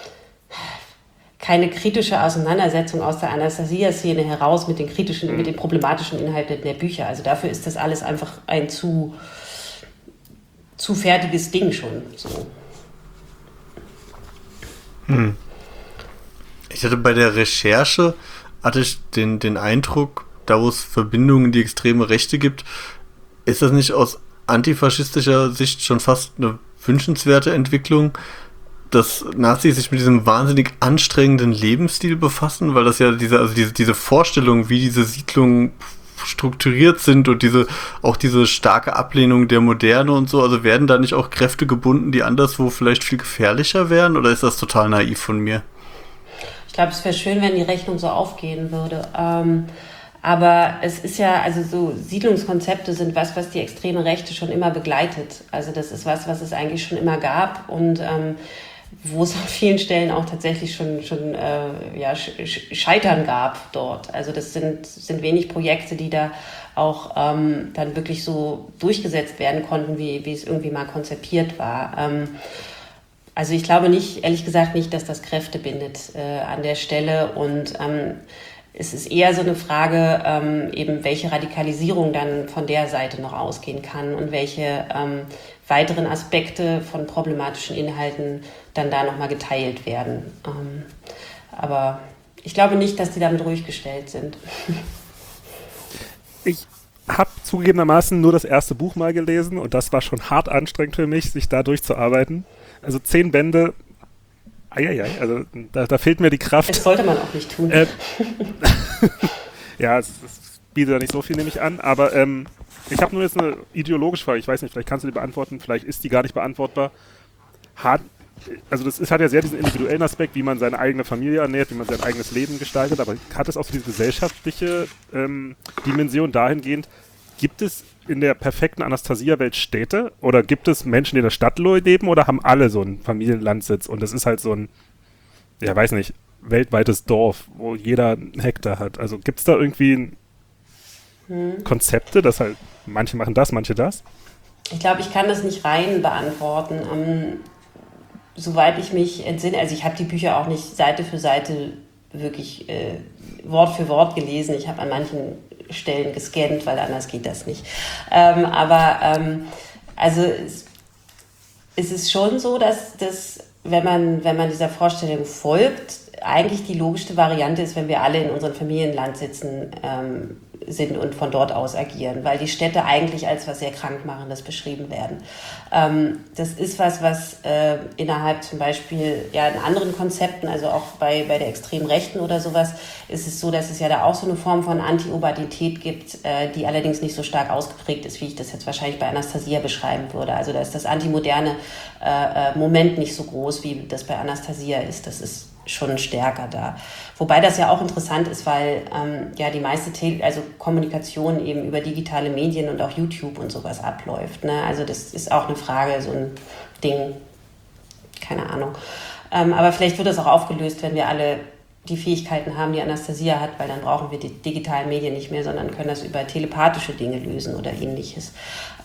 kritische Auseinandersetzung aus der Anastasia-Szene heraus mit den problematischen Inhalten der Bücher. Also dafür ist das alles einfach ein zu fertiges Ding schon. So. Ich hatte bei der Recherche, den Eindruck, da wo es Verbindungen in die extreme Rechte gibt, ist das nicht aus antifaschistischer Sicht schon fast eine wünschenswerte Entwicklung, dass Nazis sich mit diesem wahnsinnig anstrengenden Lebensstil befassen, weil das ja diese Vorstellung, wie diese Siedlungen strukturiert sind und diese starke Ablehnung der Moderne und so, also werden da nicht auch Kräfte gebunden, die anderswo vielleicht viel gefährlicher wären, oder ist das total naiv von mir? Ich glaube, es wäre schön, wenn die Rechnung so aufgehen würde. Aber es ist ja, also so Siedlungskonzepte sind was die extreme Rechte schon immer begleitet. Also das ist was es eigentlich schon immer gab und wo es an vielen Stellen auch tatsächlich schon Scheitern gab dort. Also das sind wenig Projekte, die da auch dann wirklich so durchgesetzt werden konnten, wie es irgendwie mal konzipiert war. Also ich glaube ehrlich gesagt nicht, dass das Kräfte bindet an der Stelle und es ist eher so eine Frage, eben welche Radikalisierung dann von der Seite noch ausgehen kann und welche weiteren Aspekte von problematischen Inhalten dann da nochmal geteilt werden. Aber ich glaube nicht, dass die damit ruhig gestellt sind. Ich habe zugegebenermaßen nur das erste Buch mal gelesen und das war schon hart anstrengend für mich, sich da durchzuarbeiten. Also 10 Bände, also da fehlt mir die Kraft. Das sollte man auch nicht tun. Ja, es bietet da nicht so viel, nehme ich an, aber ich habe nur jetzt eine ideologische Frage, ich weiß nicht, vielleicht kannst du die beantworten, vielleicht ist die gar nicht beantwortbar. Hat ja sehr diesen individuellen Aspekt, wie man seine eigene Familie ernährt, wie man sein eigenes Leben gestaltet, aber hat es auch so diese gesellschaftliche Dimension dahingehend, gibt es in der perfekten Anastasia-Welt Städte oder gibt es Menschen, die in der Stadt leben oder haben alle so einen Familienlandsitz und das ist halt so ein, ja weiß nicht, weltweites Dorf, wo jeder einen Hektar hat. Also gibt es da irgendwie Konzepte, dass halt manche machen das, manche das? Ich glaube, ich kann das nicht rein beantworten. Soweit ich mich entsinne, also ich habe die Bücher auch nicht Seite für Seite wirklich Wort für Wort gelesen. Ich habe an manchen Stellen gescannt, weil anders geht das nicht. Also es ist schon so, dass wenn man dieser Vorstellung folgt, eigentlich die logischste Variante ist, wenn wir alle in unseren Familienlandsitzen sind und von dort aus agieren, weil die Städte eigentlich als was sehr Krankmachendes beschrieben werden. Das ist was innerhalb zum Beispiel in anderen Konzepten, also auch bei der extremen Rechten oder sowas, ist es so, dass es ja da auch so eine Form von Anti-Urbanität gibt, die allerdings nicht so stark ausgeprägt ist, wie ich das jetzt wahrscheinlich bei Anastasia beschreiben würde. Also da ist das antimoderne Moment nicht so groß, wie das bei Anastasia ist. Das ist schon stärker da. Wobei das ja auch interessant ist, weil die meiste Kommunikation eben über digitale Medien und auch YouTube und sowas abläuft. Ne? Also das ist auch eine Frage, so ein Ding, keine Ahnung. Aber vielleicht wird das auch aufgelöst, wenn wir alle die Fähigkeiten haben, die Anastasia hat, weil dann brauchen wir die digitalen Medien nicht mehr, sondern können das über telepathische Dinge lösen oder ähnliches.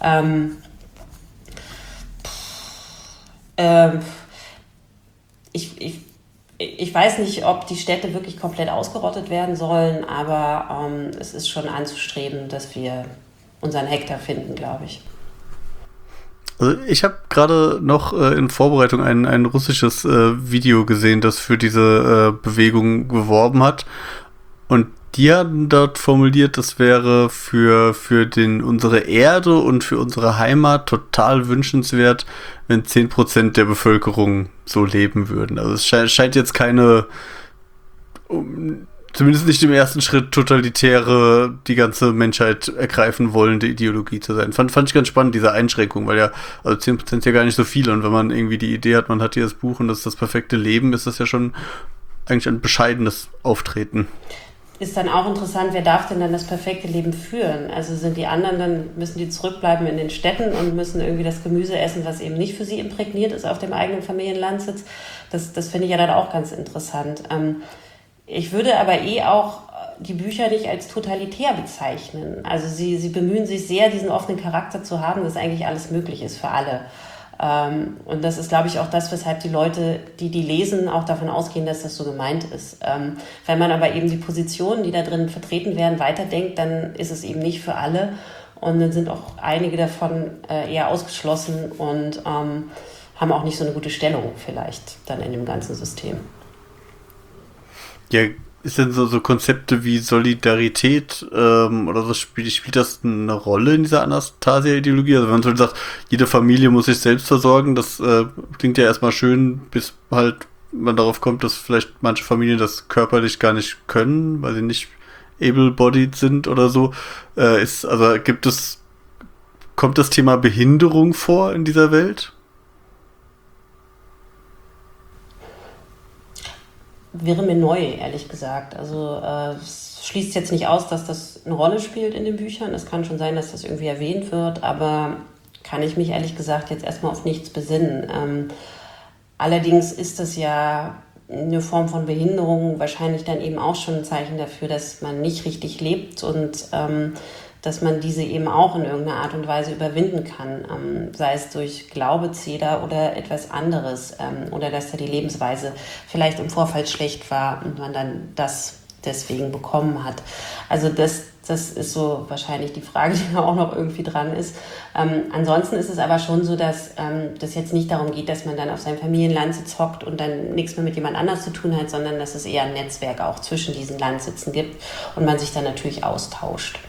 Ich weiß nicht, ob die Städte wirklich komplett ausgerottet werden sollen, aber es ist schon anzustreben, dass wir unseren Hektar finden, glaube ich. Also ich habe gerade noch in Vorbereitung ein russisches Video gesehen, das für diese Bewegung geworben hat. Und die haben dort formuliert, das wäre für unsere Erde und für unsere Heimat total wünschenswert, wenn 10% der Bevölkerung so leben würden. Also es scheint jetzt keine zumindest nicht im ersten Schritt totalitäre, die ganze Menschheit ergreifen wollende Ideologie zu sein. Fand ich ganz spannend, diese Einschränkung, weil ja, also 10% ist ja gar nicht so viel und wenn man irgendwie die Idee hat, man hat hier das Buch und das ist das perfekte Leben, ist das ja schon eigentlich ein bescheidenes Auftreten. Ist dann auch interessant, wer darf denn dann das perfekte Leben führen? Also sind die anderen, dann müssen die zurückbleiben in den Städten und müssen irgendwie das Gemüse essen, was eben nicht für sie imprägniert ist auf dem eigenen Familienlandsitz. Das finde ich ja dann auch ganz interessant. Ich würde aber auch die Bücher nicht als totalitär bezeichnen. Also sie bemühen sich sehr, diesen offenen Charakter zu haben, dass eigentlich alles möglich ist für alle. Und das ist, glaube ich, auch das, weshalb die Leute, die lesen, auch davon ausgehen, dass das so gemeint ist. Wenn man aber eben die Positionen, die da drin vertreten werden, weiterdenkt, dann ist es eben nicht für alle. Und dann sind auch einige davon eher ausgeschlossen und haben auch nicht so eine gute Stellung vielleicht dann in dem ganzen System. Ja, ist denn so Konzepte wie Solidarität oder so, spielt das eine Rolle in dieser Anastasia-Ideologie? Also wenn man so sagt, jede Familie muss sich selbst versorgen, das klingt ja erstmal schön, bis halt man darauf kommt, dass vielleicht manche Familien das körperlich gar nicht können, weil sie nicht able-bodied sind oder so. Kommt das Thema Behinderung vor in dieser Welt? Wäre mir neu, ehrlich gesagt. Also es schließt jetzt nicht aus, dass das eine Rolle spielt in den Büchern. Es kann schon sein, dass das irgendwie erwähnt wird, aber kann ich mich ehrlich gesagt jetzt erstmal auf nichts besinnen. Allerdings ist das ja eine Form von Behinderung wahrscheinlich dann eben auch schon ein Zeichen dafür, dass man nicht richtig lebt und dass man diese eben auch in irgendeiner Art und Weise überwinden kann, sei es durch Glaube, Zeder oder etwas anderes oder dass da die Lebensweise vielleicht im Vorfeld schlecht war und man dann das deswegen bekommen hat. Also das ist so wahrscheinlich die Frage, die da auch noch irgendwie dran ist. Ansonsten ist es aber schon so, dass das jetzt nicht darum geht, dass man dann auf seinem Familienlandsitz hockt und dann nichts mehr mit jemand anders zu tun hat, sondern dass es eher ein Netzwerk auch zwischen diesen Landsitzen gibt und man sich dann natürlich austauscht.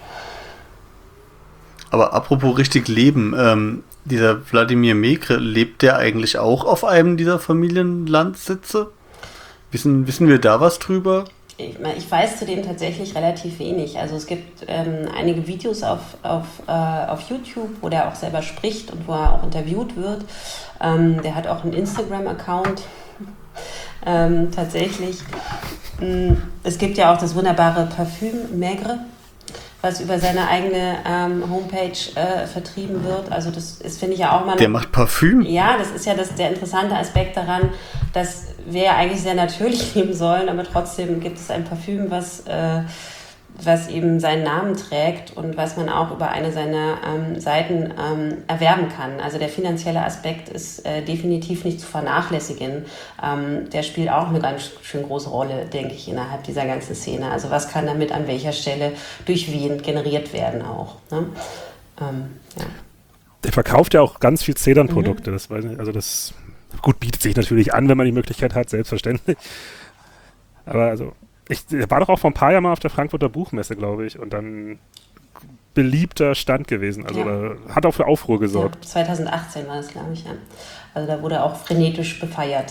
Aber apropos richtig leben, dieser Wladimir Mekre, lebt der eigentlich auch auf einem dieser Familienlandsitze? Wissen wir da was drüber? Ich weiß zu dem tatsächlich relativ wenig. Also es gibt einige Videos auf YouTube, wo der auch selber spricht und wo er auch interviewt wird. Der hat auch einen Instagram-Account tatsächlich. Es gibt ja auch das wunderbare Parfüm Maigre, was über seine eigene Homepage vertrieben wird. Also das ist, finde ich, ja auch mal... Der macht Parfüm? Ja, das ist ja der interessante Aspekt daran, dass wir ja eigentlich sehr natürlich leben sollen, aber trotzdem gibt es ein Parfüm, was eben seinen Namen trägt und was man auch über eine seiner Seiten erwerben kann. Also der finanzielle Aspekt ist definitiv nicht zu vernachlässigen. Der spielt auch eine ganz schön große Rolle, denke ich, innerhalb dieser ganzen Szene. Also was kann damit an welcher Stelle durch wen generiert werden auch. Ne? Ja. Der verkauft ja auch ganz viel Zedernprodukte. Das weiß ich, also das gut bietet sich natürlich an, wenn man die Möglichkeit hat, selbstverständlich. Aber also er war doch auch vor ein paar Jahren mal auf der Frankfurter Buchmesse, glaube ich, und dann beliebter Stand gewesen. Also hat auch für Aufruhr gesorgt. Ja, 2018 war das, glaube ich, ja. Also da wurde er auch frenetisch befeiert.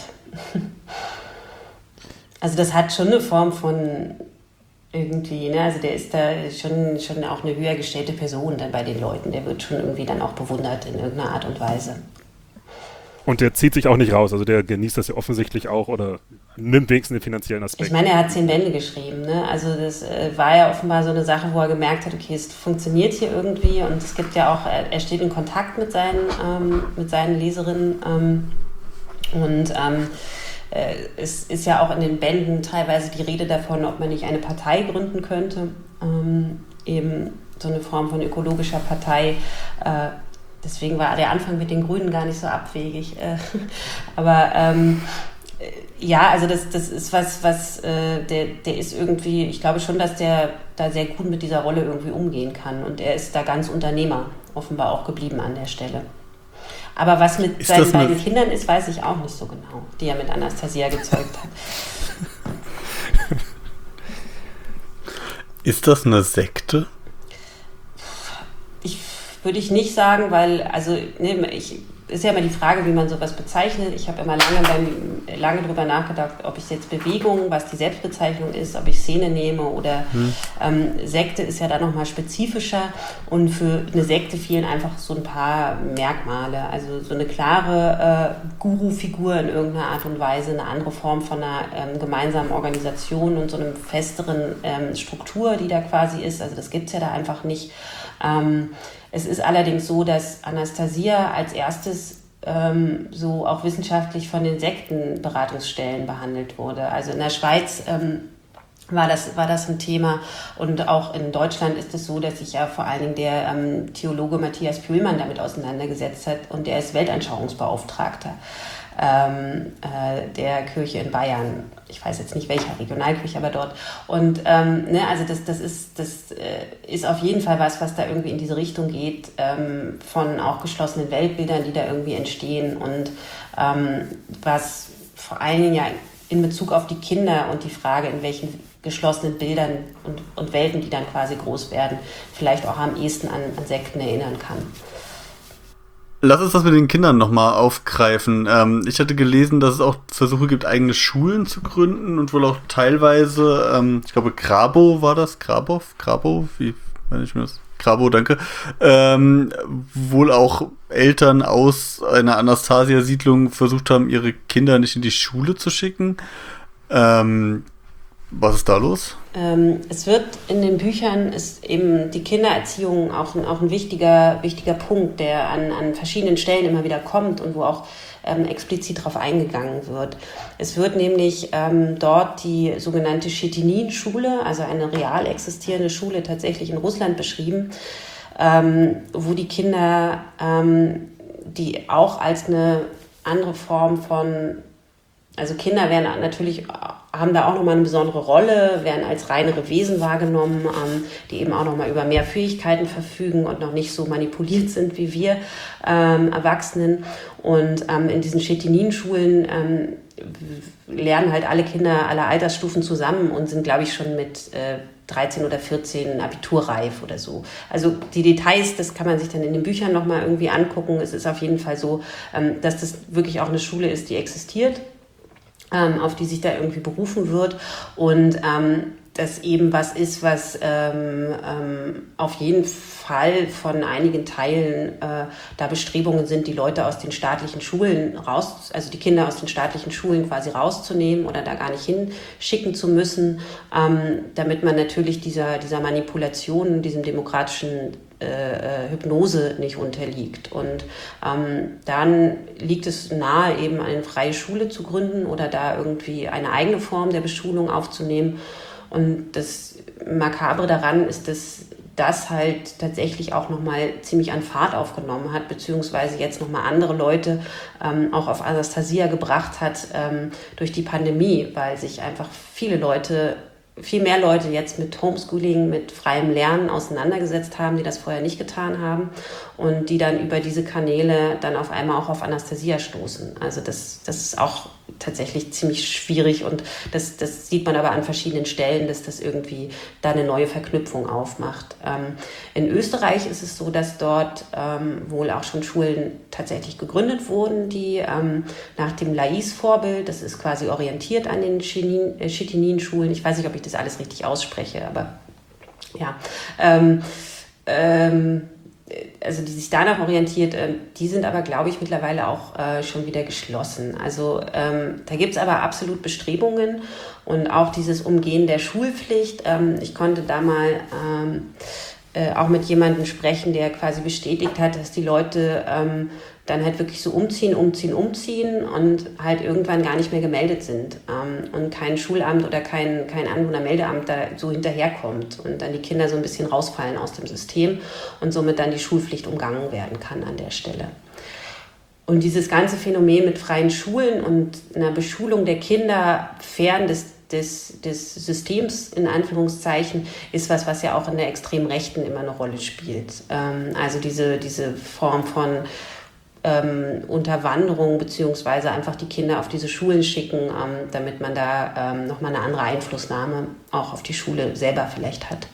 Also das hat schon eine Form von irgendwie, ne? Also der ist da schon auch eine höher gestellte Person dann bei den Leuten. Der wird schon irgendwie dann auch bewundert in irgendeiner Art und Weise. Und der zieht sich auch nicht raus, also der genießt das ja offensichtlich auch oder nimmt wenigstens den finanziellen Aspekt. Ich meine, er hat 10 Bände geschrieben, ne? Also das war ja offenbar so eine Sache, wo er gemerkt hat, okay, es funktioniert hier irgendwie und es gibt ja auch, er steht in Kontakt mit seinen Leserinnen und es ist ja auch in den Bänden teilweise die Rede davon, ob man nicht eine Partei gründen könnte, eben so eine Form von ökologischer Partei. Deswegen war der Anfang mit den Grünen gar nicht so abwegig. Aber ja, also das ist was der ist irgendwie, ich glaube schon, dass der da sehr gut mit dieser Rolle irgendwie umgehen kann. Und er ist da ganz Unternehmer offenbar auch geblieben an der Stelle. Aber was mit seinen beiden Kindern ist, weiß ich auch nicht so genau, die er mit Anastasia gezeugt hat. Ist das eine Sekte? Würde ich nicht sagen, weil, also ne, ist ja immer die Frage, wie man sowas bezeichnet. Ich habe immer lange drüber nachgedacht, ob ich jetzt Bewegung, was die Selbstbezeichnung ist, ob ich Szene nehme oder Sekte ist ja da nochmal spezifischer und für eine Sekte fehlen einfach so ein paar Merkmale. Also so eine klare Guru-Figur in irgendeiner Art und Weise, eine andere Form von einer gemeinsamen Organisation und so einem festeren Struktur, die da quasi ist. Also das gibt es ja da einfach nicht. Es ist allerdings so, dass Anastasia als erstes so auch wissenschaftlich von den Sektenberatungsstellen behandelt wurde. Also in der Schweiz war das ein Thema und auch in Deutschland ist es so, dass sich ja vor allen Dingen der Theologe Matthias Pühlmann damit auseinandergesetzt hat und der ist Weltanschauungsbeauftragter der Kirche in Bayern. Ich weiß jetzt nicht welcher Regionalkirche, aber dort. Und also das ist auf jeden Fall was da irgendwie in diese Richtung geht, von auch geschlossenen Weltbildern, die da irgendwie entstehen und was vor allen Dingen ja in Bezug auf die Kinder und die Frage, in welchen geschlossenen Bildern und Welten, die dann quasi groß werden, vielleicht auch am ehesten an Sekten erinnern kann. Lass uns das mit den Kindern nochmal aufgreifen. Ich hatte gelesen, dass es auch Versuche gibt, eigene Schulen zu gründen und wohl auch teilweise, ich glaube Grabo war das, Grabo, wie meine ich mir das? Grabo, danke. Wohl auch Eltern aus einer Anastasia-Siedlung versucht haben, ihre Kinder nicht in die Schule zu schicken. Was ist da los? Es wird in den Büchern, ist eben die Kindererziehung auch ein wichtiger Punkt, der an verschiedenen Stellen immer wieder kommt und wo auch explizit darauf eingegangen wird. Es wird nämlich dort die sogenannte Schettinin-Schule, also eine real existierende Schule tatsächlich in Russland beschrieben, wo die Kinder, die auch als eine andere Form von, also Kinder werden natürlich, haben da auch nochmal eine besondere Rolle, werden als reinere Wesen wahrgenommen, die eben auch nochmal über mehr Fähigkeiten verfügen und noch nicht so manipuliert sind wie wir Erwachsenen. Und in diesen Schettinin-Schulen lernen halt alle Kinder aller Altersstufen zusammen und sind, glaube ich, schon mit 13 oder 14 abiturreif oder so. Also die Details, das kann man sich dann in den Büchern nochmal irgendwie angucken. Es ist auf jeden Fall so, dass das wirklich auch eine Schule ist, die existiert, auf die sich da irgendwie berufen wird und das eben was ist, was auf jeden Fall von einigen Teilen da Bestrebungen sind, die Leute aus den staatlichen Schulen also die Kinder aus den staatlichen Schulen quasi rauszunehmen oder da gar nicht hinschicken zu müssen, damit man natürlich dieser Manipulation, diesem demokratischen Hypnose nicht unterliegt. Und dann liegt es nahe, eben eine freie Schule zu gründen oder da irgendwie eine eigene Form der Beschulung aufzunehmen. Und das Makabre daran ist, dass das halt tatsächlich auch nochmal ziemlich an Fahrt aufgenommen hat, beziehungsweise jetzt nochmal andere Leute auch auf Anastasia gebracht hat durch die Pandemie, weil sich einfach viel mehr Leute jetzt mit Homeschooling, mit freiem Lernen auseinandergesetzt haben, die das vorher nicht getan haben und die dann über diese Kanäle dann auf einmal auch auf Anastasia stoßen. Also das ist auch tatsächlich ziemlich schwierig und das sieht man aber an verschiedenen Stellen, dass das irgendwie da eine neue Verknüpfung aufmacht. In Österreich ist es so, dass dort wohl auch schon Schulen tatsächlich gegründet wurden, die nach dem Lais-Vorbild, das ist quasi orientiert an den Schettinin-Schulen. Ich weiß nicht, ob ich das alles richtig ausspreche, aber ja. Also die sich danach orientiert, die sind aber, glaube ich, mittlerweile auch schon wieder geschlossen. Also da gibt es aber absolut Bestrebungen und auch dieses Umgehen der Schulpflicht. Ich konnte da mal auch mit jemandem sprechen, der quasi bestätigt hat, dass die Leute dann halt wirklich so umziehen und halt irgendwann gar nicht mehr gemeldet sind und kein Schulamt oder kein Anwohnermeldeamt da so hinterherkommt und dann die Kinder so ein bisschen rausfallen aus dem System und somit dann die Schulpflicht umgangen werden kann an der Stelle. Und dieses ganze Phänomen mit freien Schulen und einer Beschulung der Kinder fern des Systems, in Anführungszeichen, ist was ja auch in der extremen Rechten immer eine Rolle spielt. Also diese Form von Unterwanderung beziehungsweise einfach die Kinder auf diese Schulen schicken, damit man da nochmal eine andere Einflussnahme auch auf die Schule selber vielleicht hat.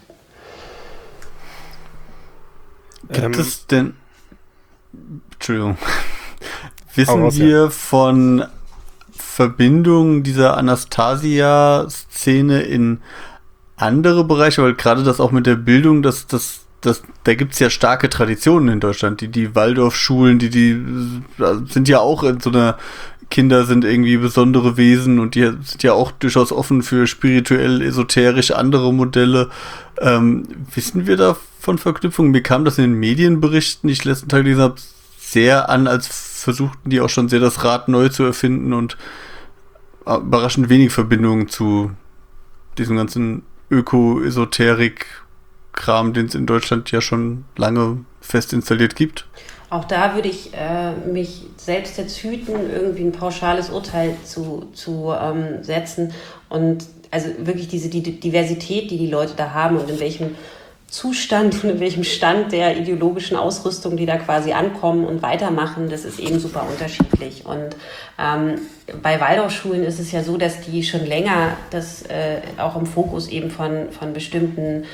Gibt es denn... Entschuldigung. Wissen wir von Verbindungen dieser Anastasia-Szene in andere Bereiche? Weil gerade das auch mit der Bildung, da gibt es ja starke Traditionen in Deutschland. Die Waldorfschulen, die sind ja auch in so einer, Kinder sind irgendwie besondere Wesen und die sind ja auch durchaus offen für spirituell, esoterisch andere Modelle. Wissen wir da von Verknüpfungen? Mir kam das in den Medienberichten, die ich letzten Tag gelesen habe, sehr an, als versuchten die auch schon sehr das Rad neu zu erfinden und überraschend wenig Verbindungen zu diesem ganzen Öko-Esoterik-Kram, den es in Deutschland ja schon lange fest installiert gibt. Auch da würde ich mich selbst jetzt hüten, irgendwie ein pauschales Urteil zu setzen. Und also wirklich diese Diversität, die Leute da haben und in welchem Zustand und in welchem Stand der ideologischen Ausrüstung, die da quasi ankommen und weitermachen, das ist eben super unterschiedlich. Und bei Waldorfschulen ist es ja so, dass die schon länger das auch im Fokus eben von bestimmten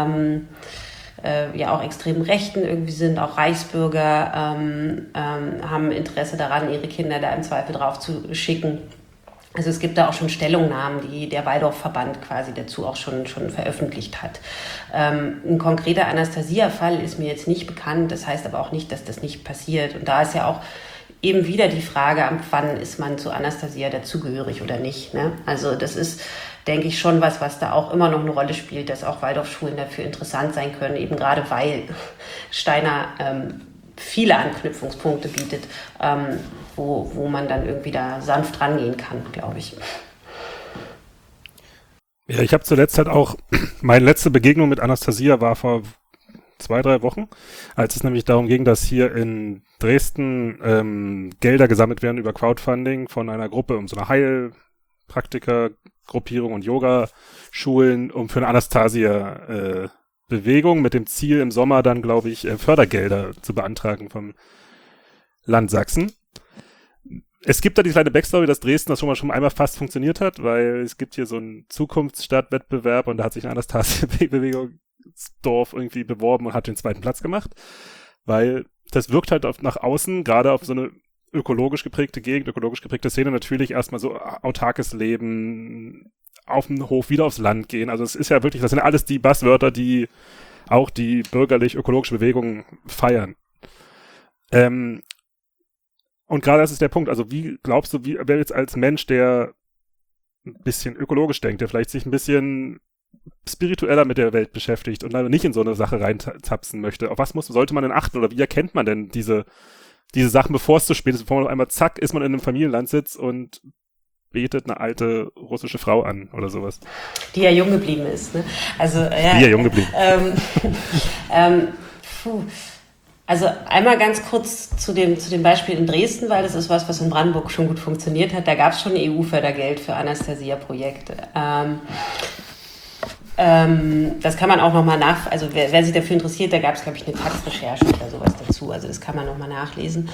ja auch extremen Rechten irgendwie sind, auch Reichsbürger haben Interesse daran, ihre Kinder da im Zweifel drauf zu schicken. Also es gibt da auch schon Stellungnahmen, die der Waldorfverband quasi dazu auch schon veröffentlicht hat. Ein konkreter Anastasia-Fall ist mir jetzt nicht bekannt, das heißt aber auch nicht, dass das nicht passiert. Und da ist ja auch eben wieder die Frage, ab wann ist man zu Anastasia dazugehörig oder nicht, ne? Also das ist, denke ich, schon was da auch immer noch eine Rolle spielt, dass auch Waldorfschulen dafür interessant sein können, eben gerade weil Steiner viele Anknüpfungspunkte bietet, wo man dann irgendwie da sanft rangehen kann, glaube ich. Ja, ich habe zuletzt halt auch, meine letzte Begegnung mit Anastasia war vor 2-3 Wochen, als es nämlich darum ging, dass hier in Dresden Gelder gesammelt werden über Crowdfunding von einer Gruppe, um so eine Heilpraktiker-Gruppierung und Yoga-Schulen, für eine Anastasia-Bewegung mit dem Ziel, im Sommer dann, glaube ich, Fördergelder zu beantragen vom Land Sachsen. Es gibt da die kleine Backstory, dass Dresden das schon einmal fast funktioniert hat, weil es gibt hier so einen Zukunftsstadtwettbewerb und da hat sich eine Anastasia-Bewegung-Dorf irgendwie beworben und hat den 2. Platz gemacht, weil das wirkt halt nach außen, gerade auf so eine ökologisch geprägte Gegend, ökologisch geprägte Szene natürlich erstmal so autarkes Leben, auf den Hof, wieder aufs Land gehen. Also es ist ja wirklich, das sind ja alles die Buzzwörter, die auch die bürgerlich-ökologische Bewegung feiern. Und gerade das ist der Punkt, also wie glaubst du, wer jetzt als Mensch, der ein bisschen ökologisch denkt, der vielleicht sich ein bisschen spiritueller mit der Welt beschäftigt und dann nicht in so eine Sache reintapsen möchte, auf was sollte man denn achten oder wie erkennt man denn diese Sachen, bevor es zu spät ist, bevor man auf einmal zack, ist man in einem Familienlandsitz und betet eine alte russische Frau an oder sowas. Die ja jung geblieben ist, ne? Also, ja. Die ja jung geblieben. Also einmal ganz kurz zu dem Beispiel in Dresden, weil das ist was in Brandenburg schon gut funktioniert hat. Da gab es schon EU-Fördergeld für Anastasia-Projekte. Das kann man auch nochmal also wer sich dafür interessiert, da gab es, glaube ich, eine Tax-Recherche oder sowas dazu. Also das kann man nochmal nachlesen.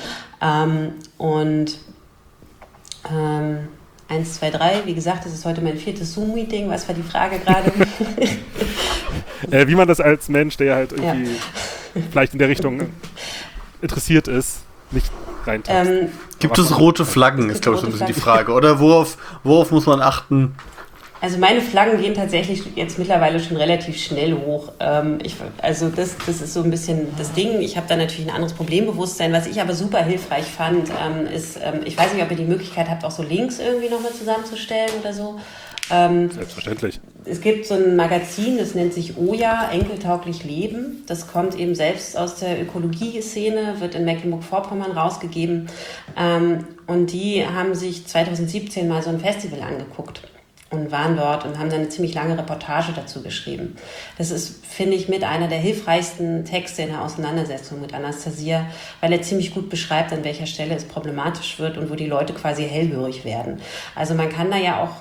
1, 2, 3, wie gesagt, das ist heute mein 4. Zoom-Meeting. Was war die Frage gerade? Wie man das als Mensch, der halt irgendwie vielleicht in der Richtung interessiert ist, nicht reintapst. Gibt es rote Flaggen, ist glaube ich so ein bisschen die Frage. Oder worauf muss man achten? Also meine Flaggen gehen tatsächlich jetzt mittlerweile schon relativ schnell hoch. Also das ist so ein bisschen das Ding. Ich habe da natürlich ein anderes Problembewusstsein. Was ich aber super hilfreich fand, ist, ich weiß nicht, ob ihr die Möglichkeit habt, auch so Links irgendwie nochmal zusammenzustellen oder so. Selbstverständlich. Es gibt so ein Magazin, das nennt sich Oja, enkeltauglich Leben. Das kommt eben selbst aus der Ökologie-Szene, wird in Mecklenburg-Vorpommern rausgegeben. Und die haben sich 2017 mal so ein Festival angeguckt und waren dort und haben dann eine ziemlich lange Reportage dazu geschrieben. Das ist, finde ich, mit einer der hilfreichsten Texte in der Auseinandersetzung mit Anastasia, weil er ziemlich gut beschreibt, an welcher Stelle es problematisch wird und wo die Leute quasi hellhörig werden. Also man kann da ja auch,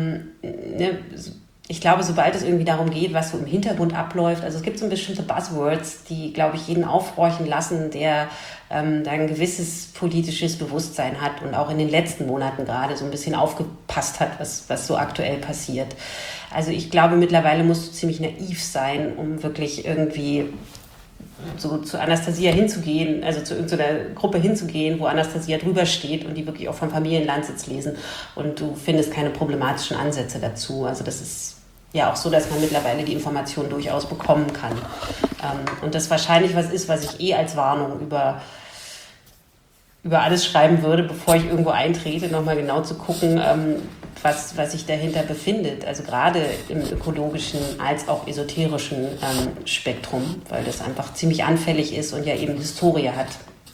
ich glaube, sobald es irgendwie darum geht, was so im Hintergrund abläuft, also es gibt so bestimmte Buzzwords, die, glaube ich, jeden aufhorchen lassen, der da ein gewisses politisches Bewusstsein hat und auch in den letzten Monaten gerade so ein bisschen aufgepasst hat, was so aktuell passiert. Also ich glaube, mittlerweile musst du ziemlich naiv sein, um wirklich irgendwie so zu Anastasia hinzugehen, also zu irgendeiner Gruppe hinzugehen, wo Anastasia drüber steht und die wirklich auch vom Familienlandsitz lesen und du findest keine problematischen Ansätze dazu. Also das ist ja auch so, dass man mittlerweile die Informationen durchaus bekommen kann. Und das wahrscheinlich was ist, was ich als Warnung über alles schreiben würde, bevor ich irgendwo eintrete, nochmal genau zu gucken, was sich dahinter befindet. Also gerade im ökologischen als auch esoterischen Spektrum, weil das einfach ziemlich anfällig ist und ja eben Historie hat.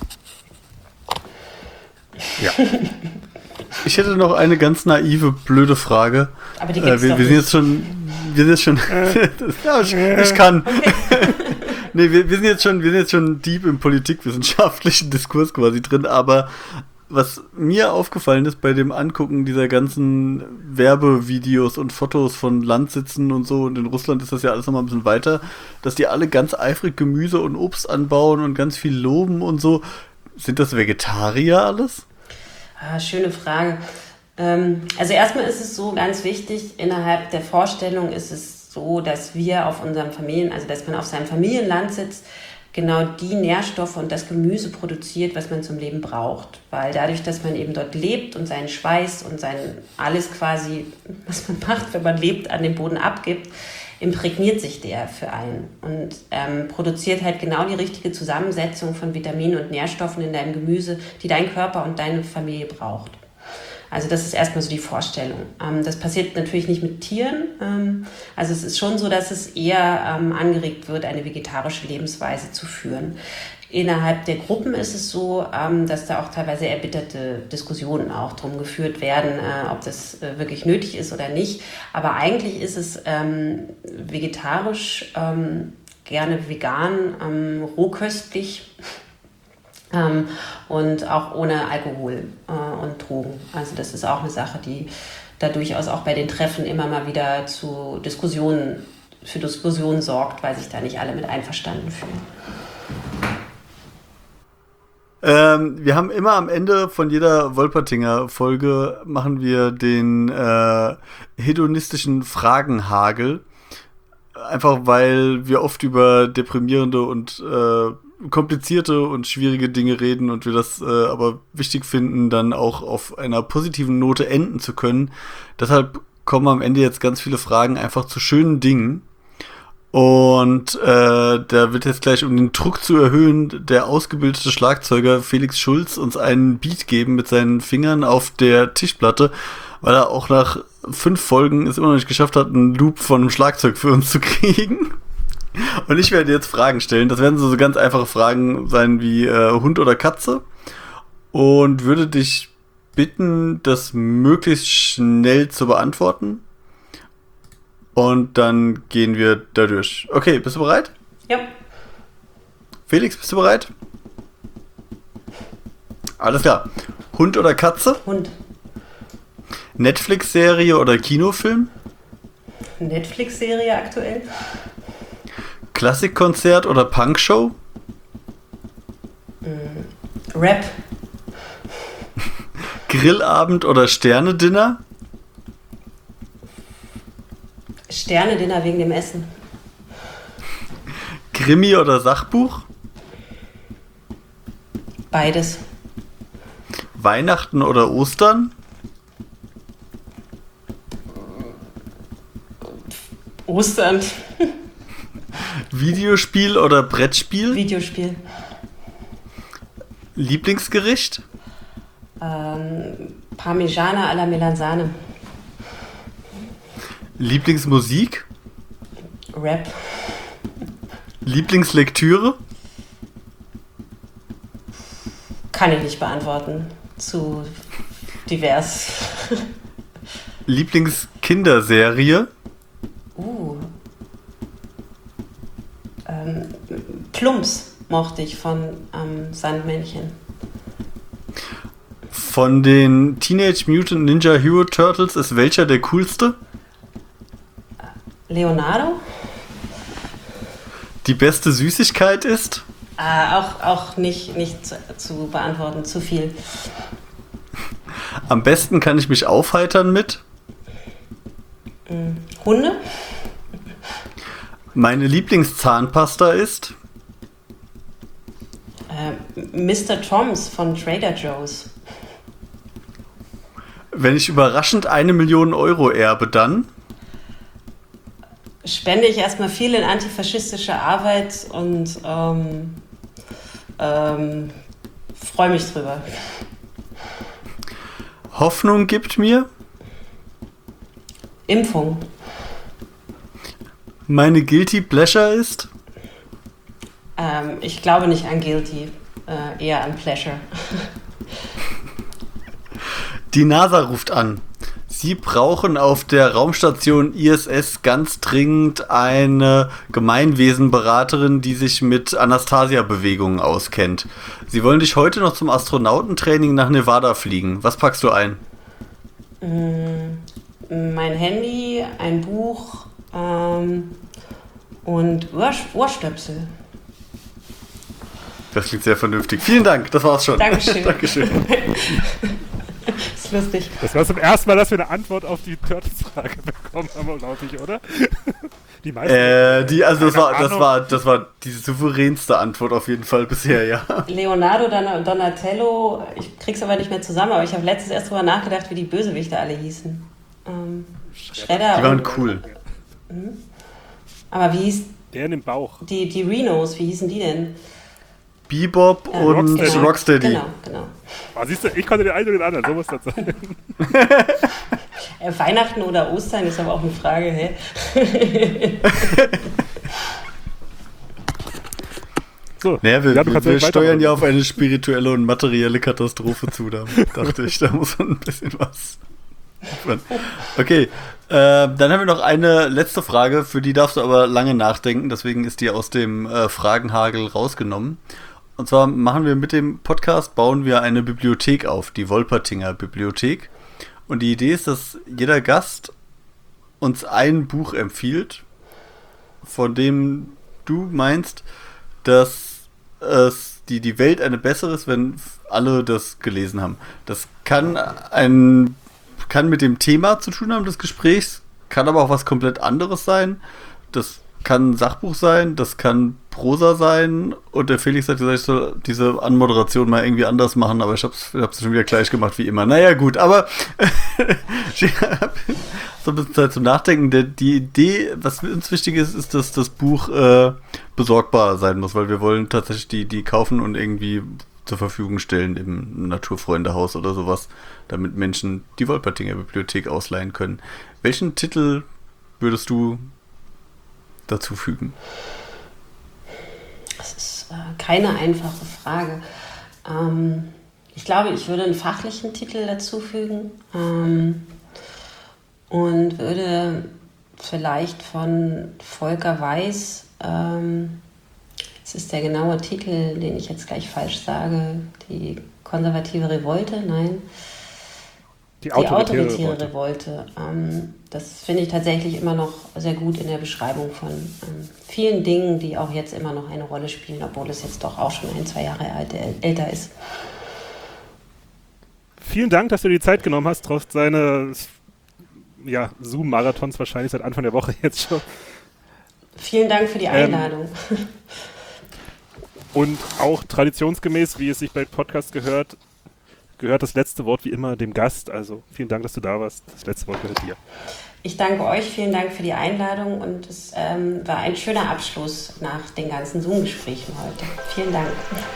Ja. Ich hätte noch eine ganz naive, blöde Frage. Aber die gibt's doch wir sind jetzt schon ja, ich kann. Okay. Nee, wir sind jetzt schon deep im politikwissenschaftlichen Diskurs quasi drin, aber was mir aufgefallen ist bei dem Angucken dieser ganzen Werbevideos und Fotos von Landsitzen und so, und in Russland ist das ja alles nochmal ein bisschen weiter, dass die alle ganz eifrig Gemüse und Obst anbauen und ganz viel loben und so. Sind das Vegetarier alles? Schöne Frage. Also erstmal ist es so ganz wichtig, innerhalb der Vorstellung ist es so, dass wir auf unserem dass man auf seinem Familienlandsitz genau die Nährstoffe und das Gemüse produziert, was man zum Leben braucht. Weil dadurch, dass man eben dort lebt und seinen Schweiß und sein alles quasi, was man macht, wenn man lebt, an den Boden abgibt, imprägniert sich der für einen und produziert halt genau die richtige Zusammensetzung von Vitaminen und Nährstoffen in deinem Gemüse, die dein Körper und deine Familie braucht. Also das ist erstmal so die Vorstellung. Das passiert natürlich nicht mit Tieren. Also es ist schon so, dass es eher angeregt wird, eine vegetarische Lebensweise zu führen. Innerhalb der Gruppen ist es so, dass da auch teilweise erbitterte Diskussionen auch drum geführt werden, ob das wirklich nötig ist oder nicht. Aber eigentlich ist es vegetarisch, gerne vegan, rohköstlich. Und auch ohne Alkohol und Drogen. Also das ist auch eine Sache, die da durchaus auch bei den Treffen immer mal wieder für Diskussionen sorgt, weil sich da nicht alle mit einverstanden fühlen. Wir haben immer am Ende von jeder Wolpertinger-Folge machen wir den hedonistischen Fragenhagel. Einfach weil wir oft über deprimierende und komplizierte und schwierige Dinge reden und wir das aber wichtig finden, dann auch auf einer positiven Note enden zu können. Deshalb kommen am Ende jetzt ganz viele Fragen einfach zu schönen Dingen. Und da wird jetzt gleich, um den Druck zu erhöhen, der ausgebildete Schlagzeuger Felix Schulz uns einen Beat geben mit seinen Fingern auf der Tischplatte, weil er auch nach 5 Folgen es immer noch nicht geschafft hat, einen Loop von einem Schlagzeug für uns zu kriegen. Und ich werde jetzt Fragen stellen. Das werden so ganz einfache Fragen sein wie Hund oder Katze. Und würde dich bitten, das möglichst schnell zu beantworten. Und dann gehen wir da durch. Okay, bist du bereit? Ja. Felix, bist du bereit? Alles klar. Hund oder Katze? Hund. Netflix-Serie oder Kinofilm? Netflix-Serie aktuell. Klassikkonzert oder Punkshow? Rap. Grillabend oder Sterne-Dinner? Sterne-Dinner wegen dem Essen. Krimi oder Sachbuch? Beides. Weihnachten oder Ostern? Ostern. Videospiel oder Brettspiel? Videospiel. Lieblingsgericht? Parmigiana alla Melanzane. Lieblingsmusik? Rap. Lieblingslektüre? Kann ich nicht beantworten. Zu divers. Lieblingskinderserie? Plumps mochte ich von Sandmännchen. Von den Teenage Mutant Ninja Hero Turtles ist welcher der coolste? Leonardo? Die beste Süßigkeit ist? Auch nicht zu beantworten, zu viel. Am besten kann ich mich aufheitern mit? Hunde? Meine Lieblingszahnpasta ist? Mr. Toms von Trader Joe's. Wenn ich überraschend 1 Million Euro erbe, dann? Spende ich erstmal viel in antifaschistische Arbeit und freue mich drüber. Hoffnung gibt mir? Impfung. Meine Guilty Pleasure ist? Ich glaube nicht an Guilty, eher an Pleasure. Die NASA ruft an. Sie brauchen auf der Raumstation ISS ganz dringend eine Gemeinwesenberaterin, die sich mit Anastasia-Bewegungen auskennt. Sie wollen dich heute noch zum Astronautentraining nach Nevada fliegen. Was packst du ein? Mein Handy, ein Buch und Ohrstöpsel. Das klingt sehr vernünftig. Vielen Dank, das war's schon. Dankeschön. Dankeschön. Das ist lustig. Das war zum ersten Mal, dass wir eine Antwort auf die Turtles-Frage bekommen haben, glaube ich, oder? Die meisten. Das war die souveränste Antwort auf jeden Fall bisher, ja. Leonardo Donatello, ich krieg's aber nicht mehr zusammen, aber ich habe letztens erst drüber nachgedacht, wie die Bösewichte alle hießen. Schredder. Die waren cool. Aber wie hieß Der in dem Bauch. die Renos, wie hießen die denn? Bebop und Rocksteady. Genau. Oh, siehst du, ich konnte den einen oder den anderen, so muss das sein. Weihnachten oder Ostern ist aber auch eine Frage, hä? So, Naja, ja, du kannst wir direkt steuern ja weitermachen. auf eine spirituelle und materielle Katastrophe zu, da dachte ich, da muss man ein bisschen was. Okay, dann haben wir noch eine letzte Frage, für die darfst du aber lange nachdenken, deswegen ist die aus dem Fragenhagel rausgenommen. Und zwar machen wir mit dem Podcast, bauen wir eine Bibliothek auf, die Wolpertinger Bibliothek. Und die Idee ist, dass jeder Gast uns ein Buch empfiehlt, von dem du meinst, dass die Welt eine bessere ist, wenn alle das gelesen haben. Das kann mit dem Thema zu tun haben des Gesprächs, kann aber auch was komplett anderes sein. Das kann ein Sachbuch sein, das kann Prosa sein. Und der Felix hat gesagt, ich soll diese Anmoderation mal irgendwie anders machen, aber ich hab's schon wieder gleich gemacht wie immer. Naja, gut, aber ich hab so ein bisschen Zeit zum Nachdenken. Die Idee, was uns wichtig ist, ist, dass das Buch besorgbar sein muss, weil wir wollen tatsächlich die kaufen und irgendwie zur Verfügung stellen im Naturfreundehaus oder sowas, damit Menschen die Wolpertinger Bibliothek ausleihen können. Welchen Titel würdest du dazu fügen? Das ist keine einfache Frage. Ich glaube, ich würde einen fachlichen Titel dazu fügen und würde vielleicht von Volker Weiß, das ist der genaue Titel, den ich jetzt gleich falsch sage, die konservative Revolte, nein. Die autoritäre Revolte. Das finde ich tatsächlich immer noch sehr gut in der Beschreibung von vielen Dingen, die auch jetzt immer noch eine Rolle spielen, obwohl es jetzt doch auch schon 1-2 Jahre älter ist. Vielen Dank, dass du dir die Zeit genommen hast, trotz seines Zoom-Marathons wahrscheinlich seit Anfang der Woche jetzt schon. Vielen Dank für die Einladung. Und auch traditionsgemäß, wie es sich bei Podcasts gehört das letzte Wort wie immer dem Gast. Also vielen Dank, dass du da warst. Das letzte Wort gehört dir. Ich danke euch, vielen Dank für die Einladung und es war ein schöner Abschluss nach den ganzen Zoom-Gesprächen heute. Vielen Dank.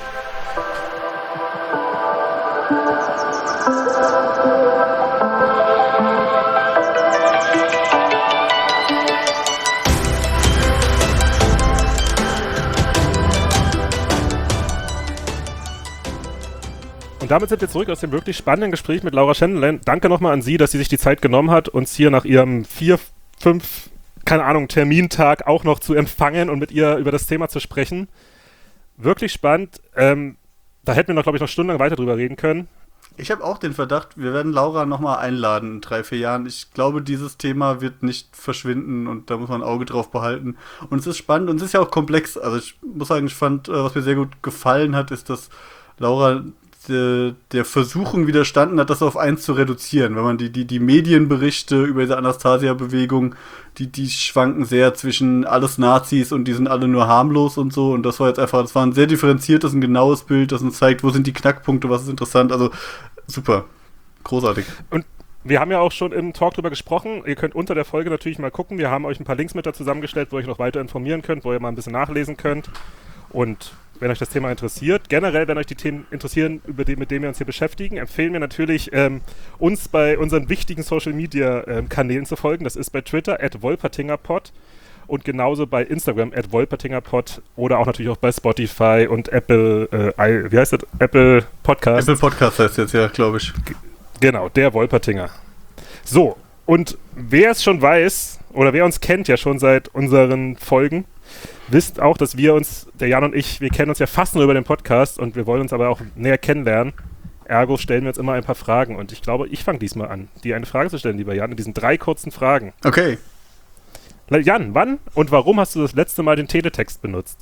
Und damit sind wir zurück aus dem wirklich spannenden Gespräch mit Laura Schenderlein. Danke nochmal an Sie, dass sie sich die Zeit genommen hat, uns hier nach ihrem 4, 5, keine Ahnung, Termintag auch noch zu empfangen und mit ihr über das Thema zu sprechen. Wirklich spannend. Da hätten wir noch, glaube ich, noch stundenlang weiter drüber reden können. Ich habe auch den Verdacht, wir werden Laura nochmal einladen in 3-4 Jahren. Ich glaube, dieses Thema wird nicht verschwinden und da muss man ein Auge drauf behalten. Und es ist spannend und es ist ja auch komplex. Also ich muss sagen, ich fand, was mir sehr gut gefallen hat, ist, dass Laura der Versuchung widerstanden hat, das auf eins zu reduzieren. Wenn man die Medienberichte über diese Anastasia-Bewegung, die schwanken sehr zwischen alles Nazis und die sind alle nur harmlos und so. Und das war jetzt einfach, das war ein sehr differenziertes, ein genaues Bild, das uns zeigt, wo sind die Knackpunkte, was ist interessant. Also super, großartig. Und wir haben ja auch schon im Talk drüber gesprochen. Ihr könnt unter der Folge natürlich mal gucken. Wir haben euch ein paar Links mit da zusammengestellt, wo ihr euch noch weiter informieren könnt, wo ihr mal ein bisschen nachlesen könnt. Und wenn euch das Thema interessiert, generell, wenn euch die Themen interessieren, mit denen wir uns hier beschäftigen, empfehlen wir natürlich, uns bei unseren wichtigen Social-Media-Kanälen zu folgen. Das ist bei Twitter @wolpertingerpod und genauso bei Instagram @wolpertingerpod oder auch natürlich auch bei Spotify und Apple, wie heißt das? Apple Podcast. Apple Podcast heißt jetzt ja, glaube ich. Genau, der Wolpertinger. So, und wer es schon weiß, oder wer uns kennt ja schon seit unseren Folgen, wisst auch, dass der Jan und ich, wir kennen uns ja fast nur über den Podcast und wir wollen uns aber auch näher kennenlernen. Ergo stellen wir uns immer ein paar Fragen und ich glaube, ich fange diesmal an, dir eine Frage zu stellen, lieber Jan, in diesen 3 kurzen Fragen. Okay. Jan, wann und warum hast du das letzte Mal den Teletext benutzt?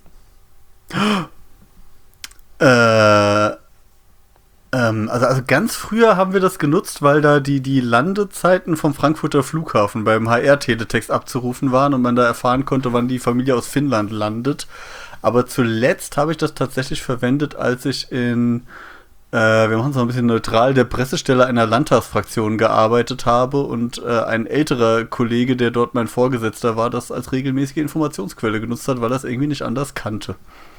Also ganz früher haben wir das genutzt, weil da die Landezeiten vom Frankfurter Flughafen beim HR-Teletext abzurufen waren und man da erfahren konnte, wann die Familie aus Finnland landet. Aber zuletzt habe ich das tatsächlich verwendet, als ich wir machen es mal ein bisschen neutral, der Pressestelle einer Landtagsfraktion gearbeitet habe und ein älterer Kollege, der dort mein Vorgesetzter war, das als regelmäßige Informationsquelle genutzt hat, weil er es irgendwie nicht anders kannte.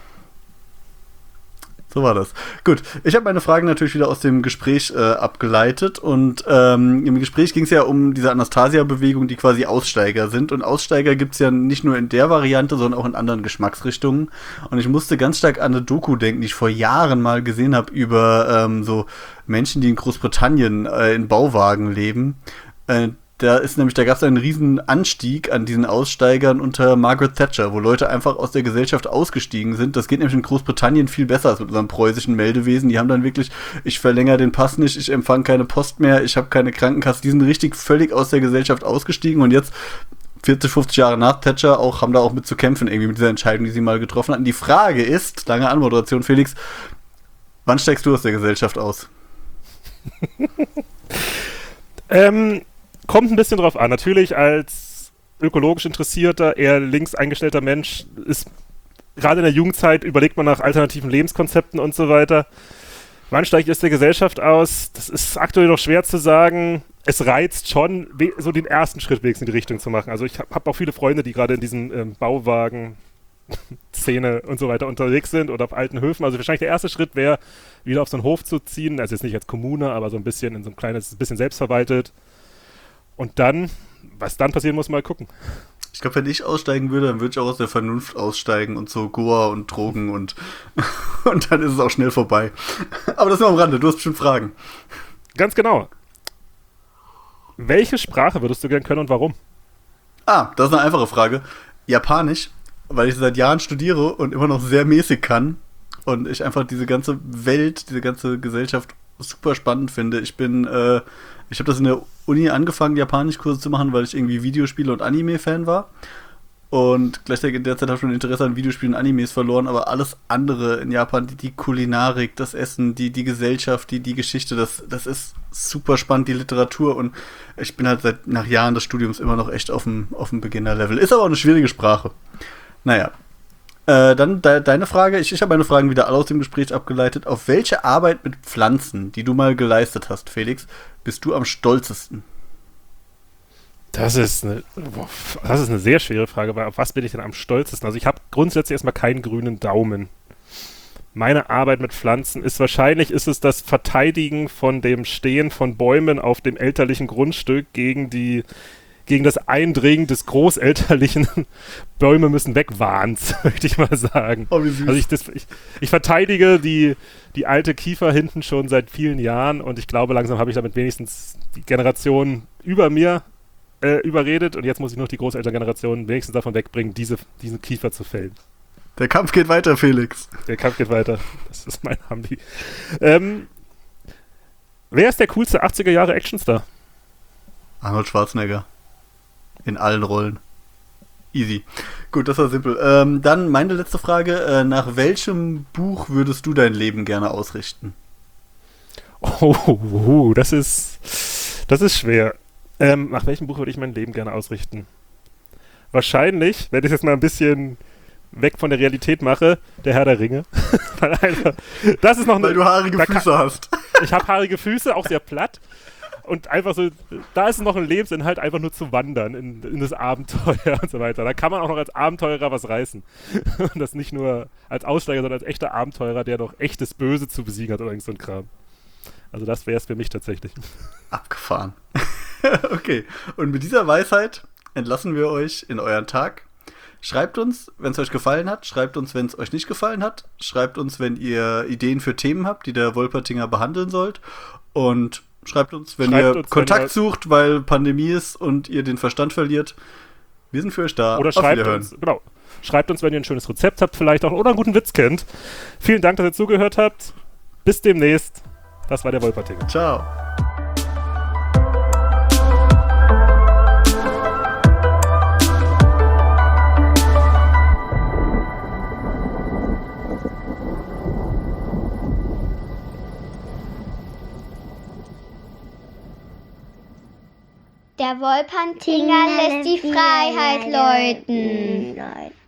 So war das. Gut, ich habe meine Fragen natürlich wieder aus dem Gespräch abgeleitet und im Gespräch ging es ja um diese Anastasia-Bewegung, die quasi Aussteiger sind und Aussteiger gibt es ja nicht nur in der Variante, sondern auch in anderen Geschmacksrichtungen und ich musste ganz stark an eine Doku denken, die ich vor Jahren mal gesehen habe über so Menschen, die in Großbritannien in Bauwagen leben. Da gab es einen riesen Anstieg an diesen Aussteigern unter Margaret Thatcher, wo Leute einfach aus der Gesellschaft ausgestiegen sind. Das geht nämlich in Großbritannien viel besser als mit unserem preußischen Meldewesen. Die haben dann wirklich, ich verlängere den Pass nicht, ich empfange keine Post mehr, ich habe keine Krankenkasse. Die sind richtig völlig aus der Gesellschaft ausgestiegen und jetzt 40, 50 Jahre nach Thatcher haben da auch mit zu kämpfen, irgendwie mit dieser Entscheidung, die sie mal getroffen hatten. Die Frage ist, lange Anmoderation, Felix, wann steigst du aus der Gesellschaft aus? Kommt ein bisschen drauf an. Natürlich als ökologisch interessierter, eher links eingestellter Mensch ist gerade in der Jugendzeit überlegt man nach alternativen Lebenskonzepten und so weiter. Wann steige ich aus der Gesellschaft aus? Das ist aktuell noch schwer zu sagen. Es reizt schon, so den ersten Schritt wenigstens in die Richtung zu machen. Also ich habe auch viele Freunde, die gerade in diesen Bauwagen-Szene und so weiter unterwegs sind oder auf alten Höfen. Also wahrscheinlich der erste Schritt wäre, wieder auf so einen Hof zu ziehen. Also jetzt nicht als Kommune, aber so ein bisschen in so ein kleines, bisschen selbstverwaltet. Und dann, was dann passieren muss, mal gucken. Ich glaube, wenn ich aussteigen würde, dann würde ich auch aus der Vernunft aussteigen und so Goa und Drogen und dann ist es auch schnell vorbei. Aber das nur am Rande, du hast bestimmt Fragen. Ganz genau. Welche Sprache würdest du gern können und warum? Das ist eine einfache Frage. Japanisch, weil ich seit Jahren studiere und immer noch sehr mäßig kann und ich einfach diese ganze Welt, diese ganze Gesellschaft super spannend finde. Ich habe das in der Uni angefangen, Japanischkurse zu machen, weil ich irgendwie Videospiele- und Anime-Fan war. Und gleichzeitig in der Zeit habe ich schon Interesse an Videospielen und Animes verloren, aber alles andere in Japan, die Kulinarik, das Essen, die Gesellschaft, die Geschichte, das ist super spannend, die Literatur und ich bin halt nach Jahren des Studiums immer noch echt auf dem Beginner-Level. Ist aber auch eine schwierige Sprache. Naja. Dann deine Frage. Ich habe meine Fragen wieder alle aus dem Gespräch abgeleitet. Auf welche Arbeit mit Pflanzen, die du mal geleistet hast, Felix, bist du am stolzesten? Das ist eine sehr schwere Frage, weil auf was bin ich denn am stolzesten? Also ich habe grundsätzlich erstmal keinen grünen Daumen. Meine Arbeit mit Pflanzen ist das Verteidigen von dem Stehen von Bäumen auf dem elterlichen Grundstück gegen das Eindringen des großelterlichen Bäume müssen weg Wahns, möchte ich mal sagen. Oh, wie süß. Also ich verteidige die alte Kiefer hinten schon seit vielen Jahren und ich glaube, langsam habe ich damit wenigstens die Generation über mir überredet und jetzt muss ich noch die Großelterngeneration wenigstens davon wegbringen, diesen Kiefer zu fällen. Der Kampf geht weiter, Felix. Der Kampf geht weiter. Das ist mein Hambi. Wer ist der coolste 80er Jahre Actionstar? Arnold Schwarzenegger. In allen Rollen. Easy. Gut, das war simpel. Dann meine letzte Frage. Nach welchem Buch würdest du dein Leben gerne ausrichten? Das ist schwer. Nach welchem Buch würde ich mein Leben gerne ausrichten? Wahrscheinlich, wenn ich es jetzt mal ein bisschen weg von der Realität mache, der Herr der Ringe. Das ist noch Weil du haarige Füße hast. Ich habe haarige Füße, auch sehr platt. Und einfach so, da ist noch ein Lebensinhalt, einfach nur zu wandern in das Abenteuer und so weiter. Da kann man auch noch als Abenteurer was reißen. Und das nicht nur als Aussteiger, sondern als echter Abenteurer, der noch echtes Böse zu besiegen hat oder irgend so ein Kram. Also das wäre es für mich tatsächlich. Abgefahren. Okay, und mit dieser Weisheit entlassen wir euch in euren Tag. Schreibt uns, wenn es euch gefallen hat. Schreibt uns, wenn es euch nicht gefallen hat. Schreibt uns, wenn ihr Ideen für Themen habt, die der Wolpertinger behandeln sollt. Und schreibt uns, wenn ihr Kontakt sucht, weil Pandemie ist und ihr den Verstand verliert. Wir sind für euch da. Oder schreibt uns, wenn ihr ein schönes Rezept habt vielleicht auch oder einen guten Witz kennt. Vielen Dank, dass ihr zugehört habt. Bis demnächst. Das war der Wolpertinger. Ciao. Der Wolpertinger lässt die Freiheit läuten.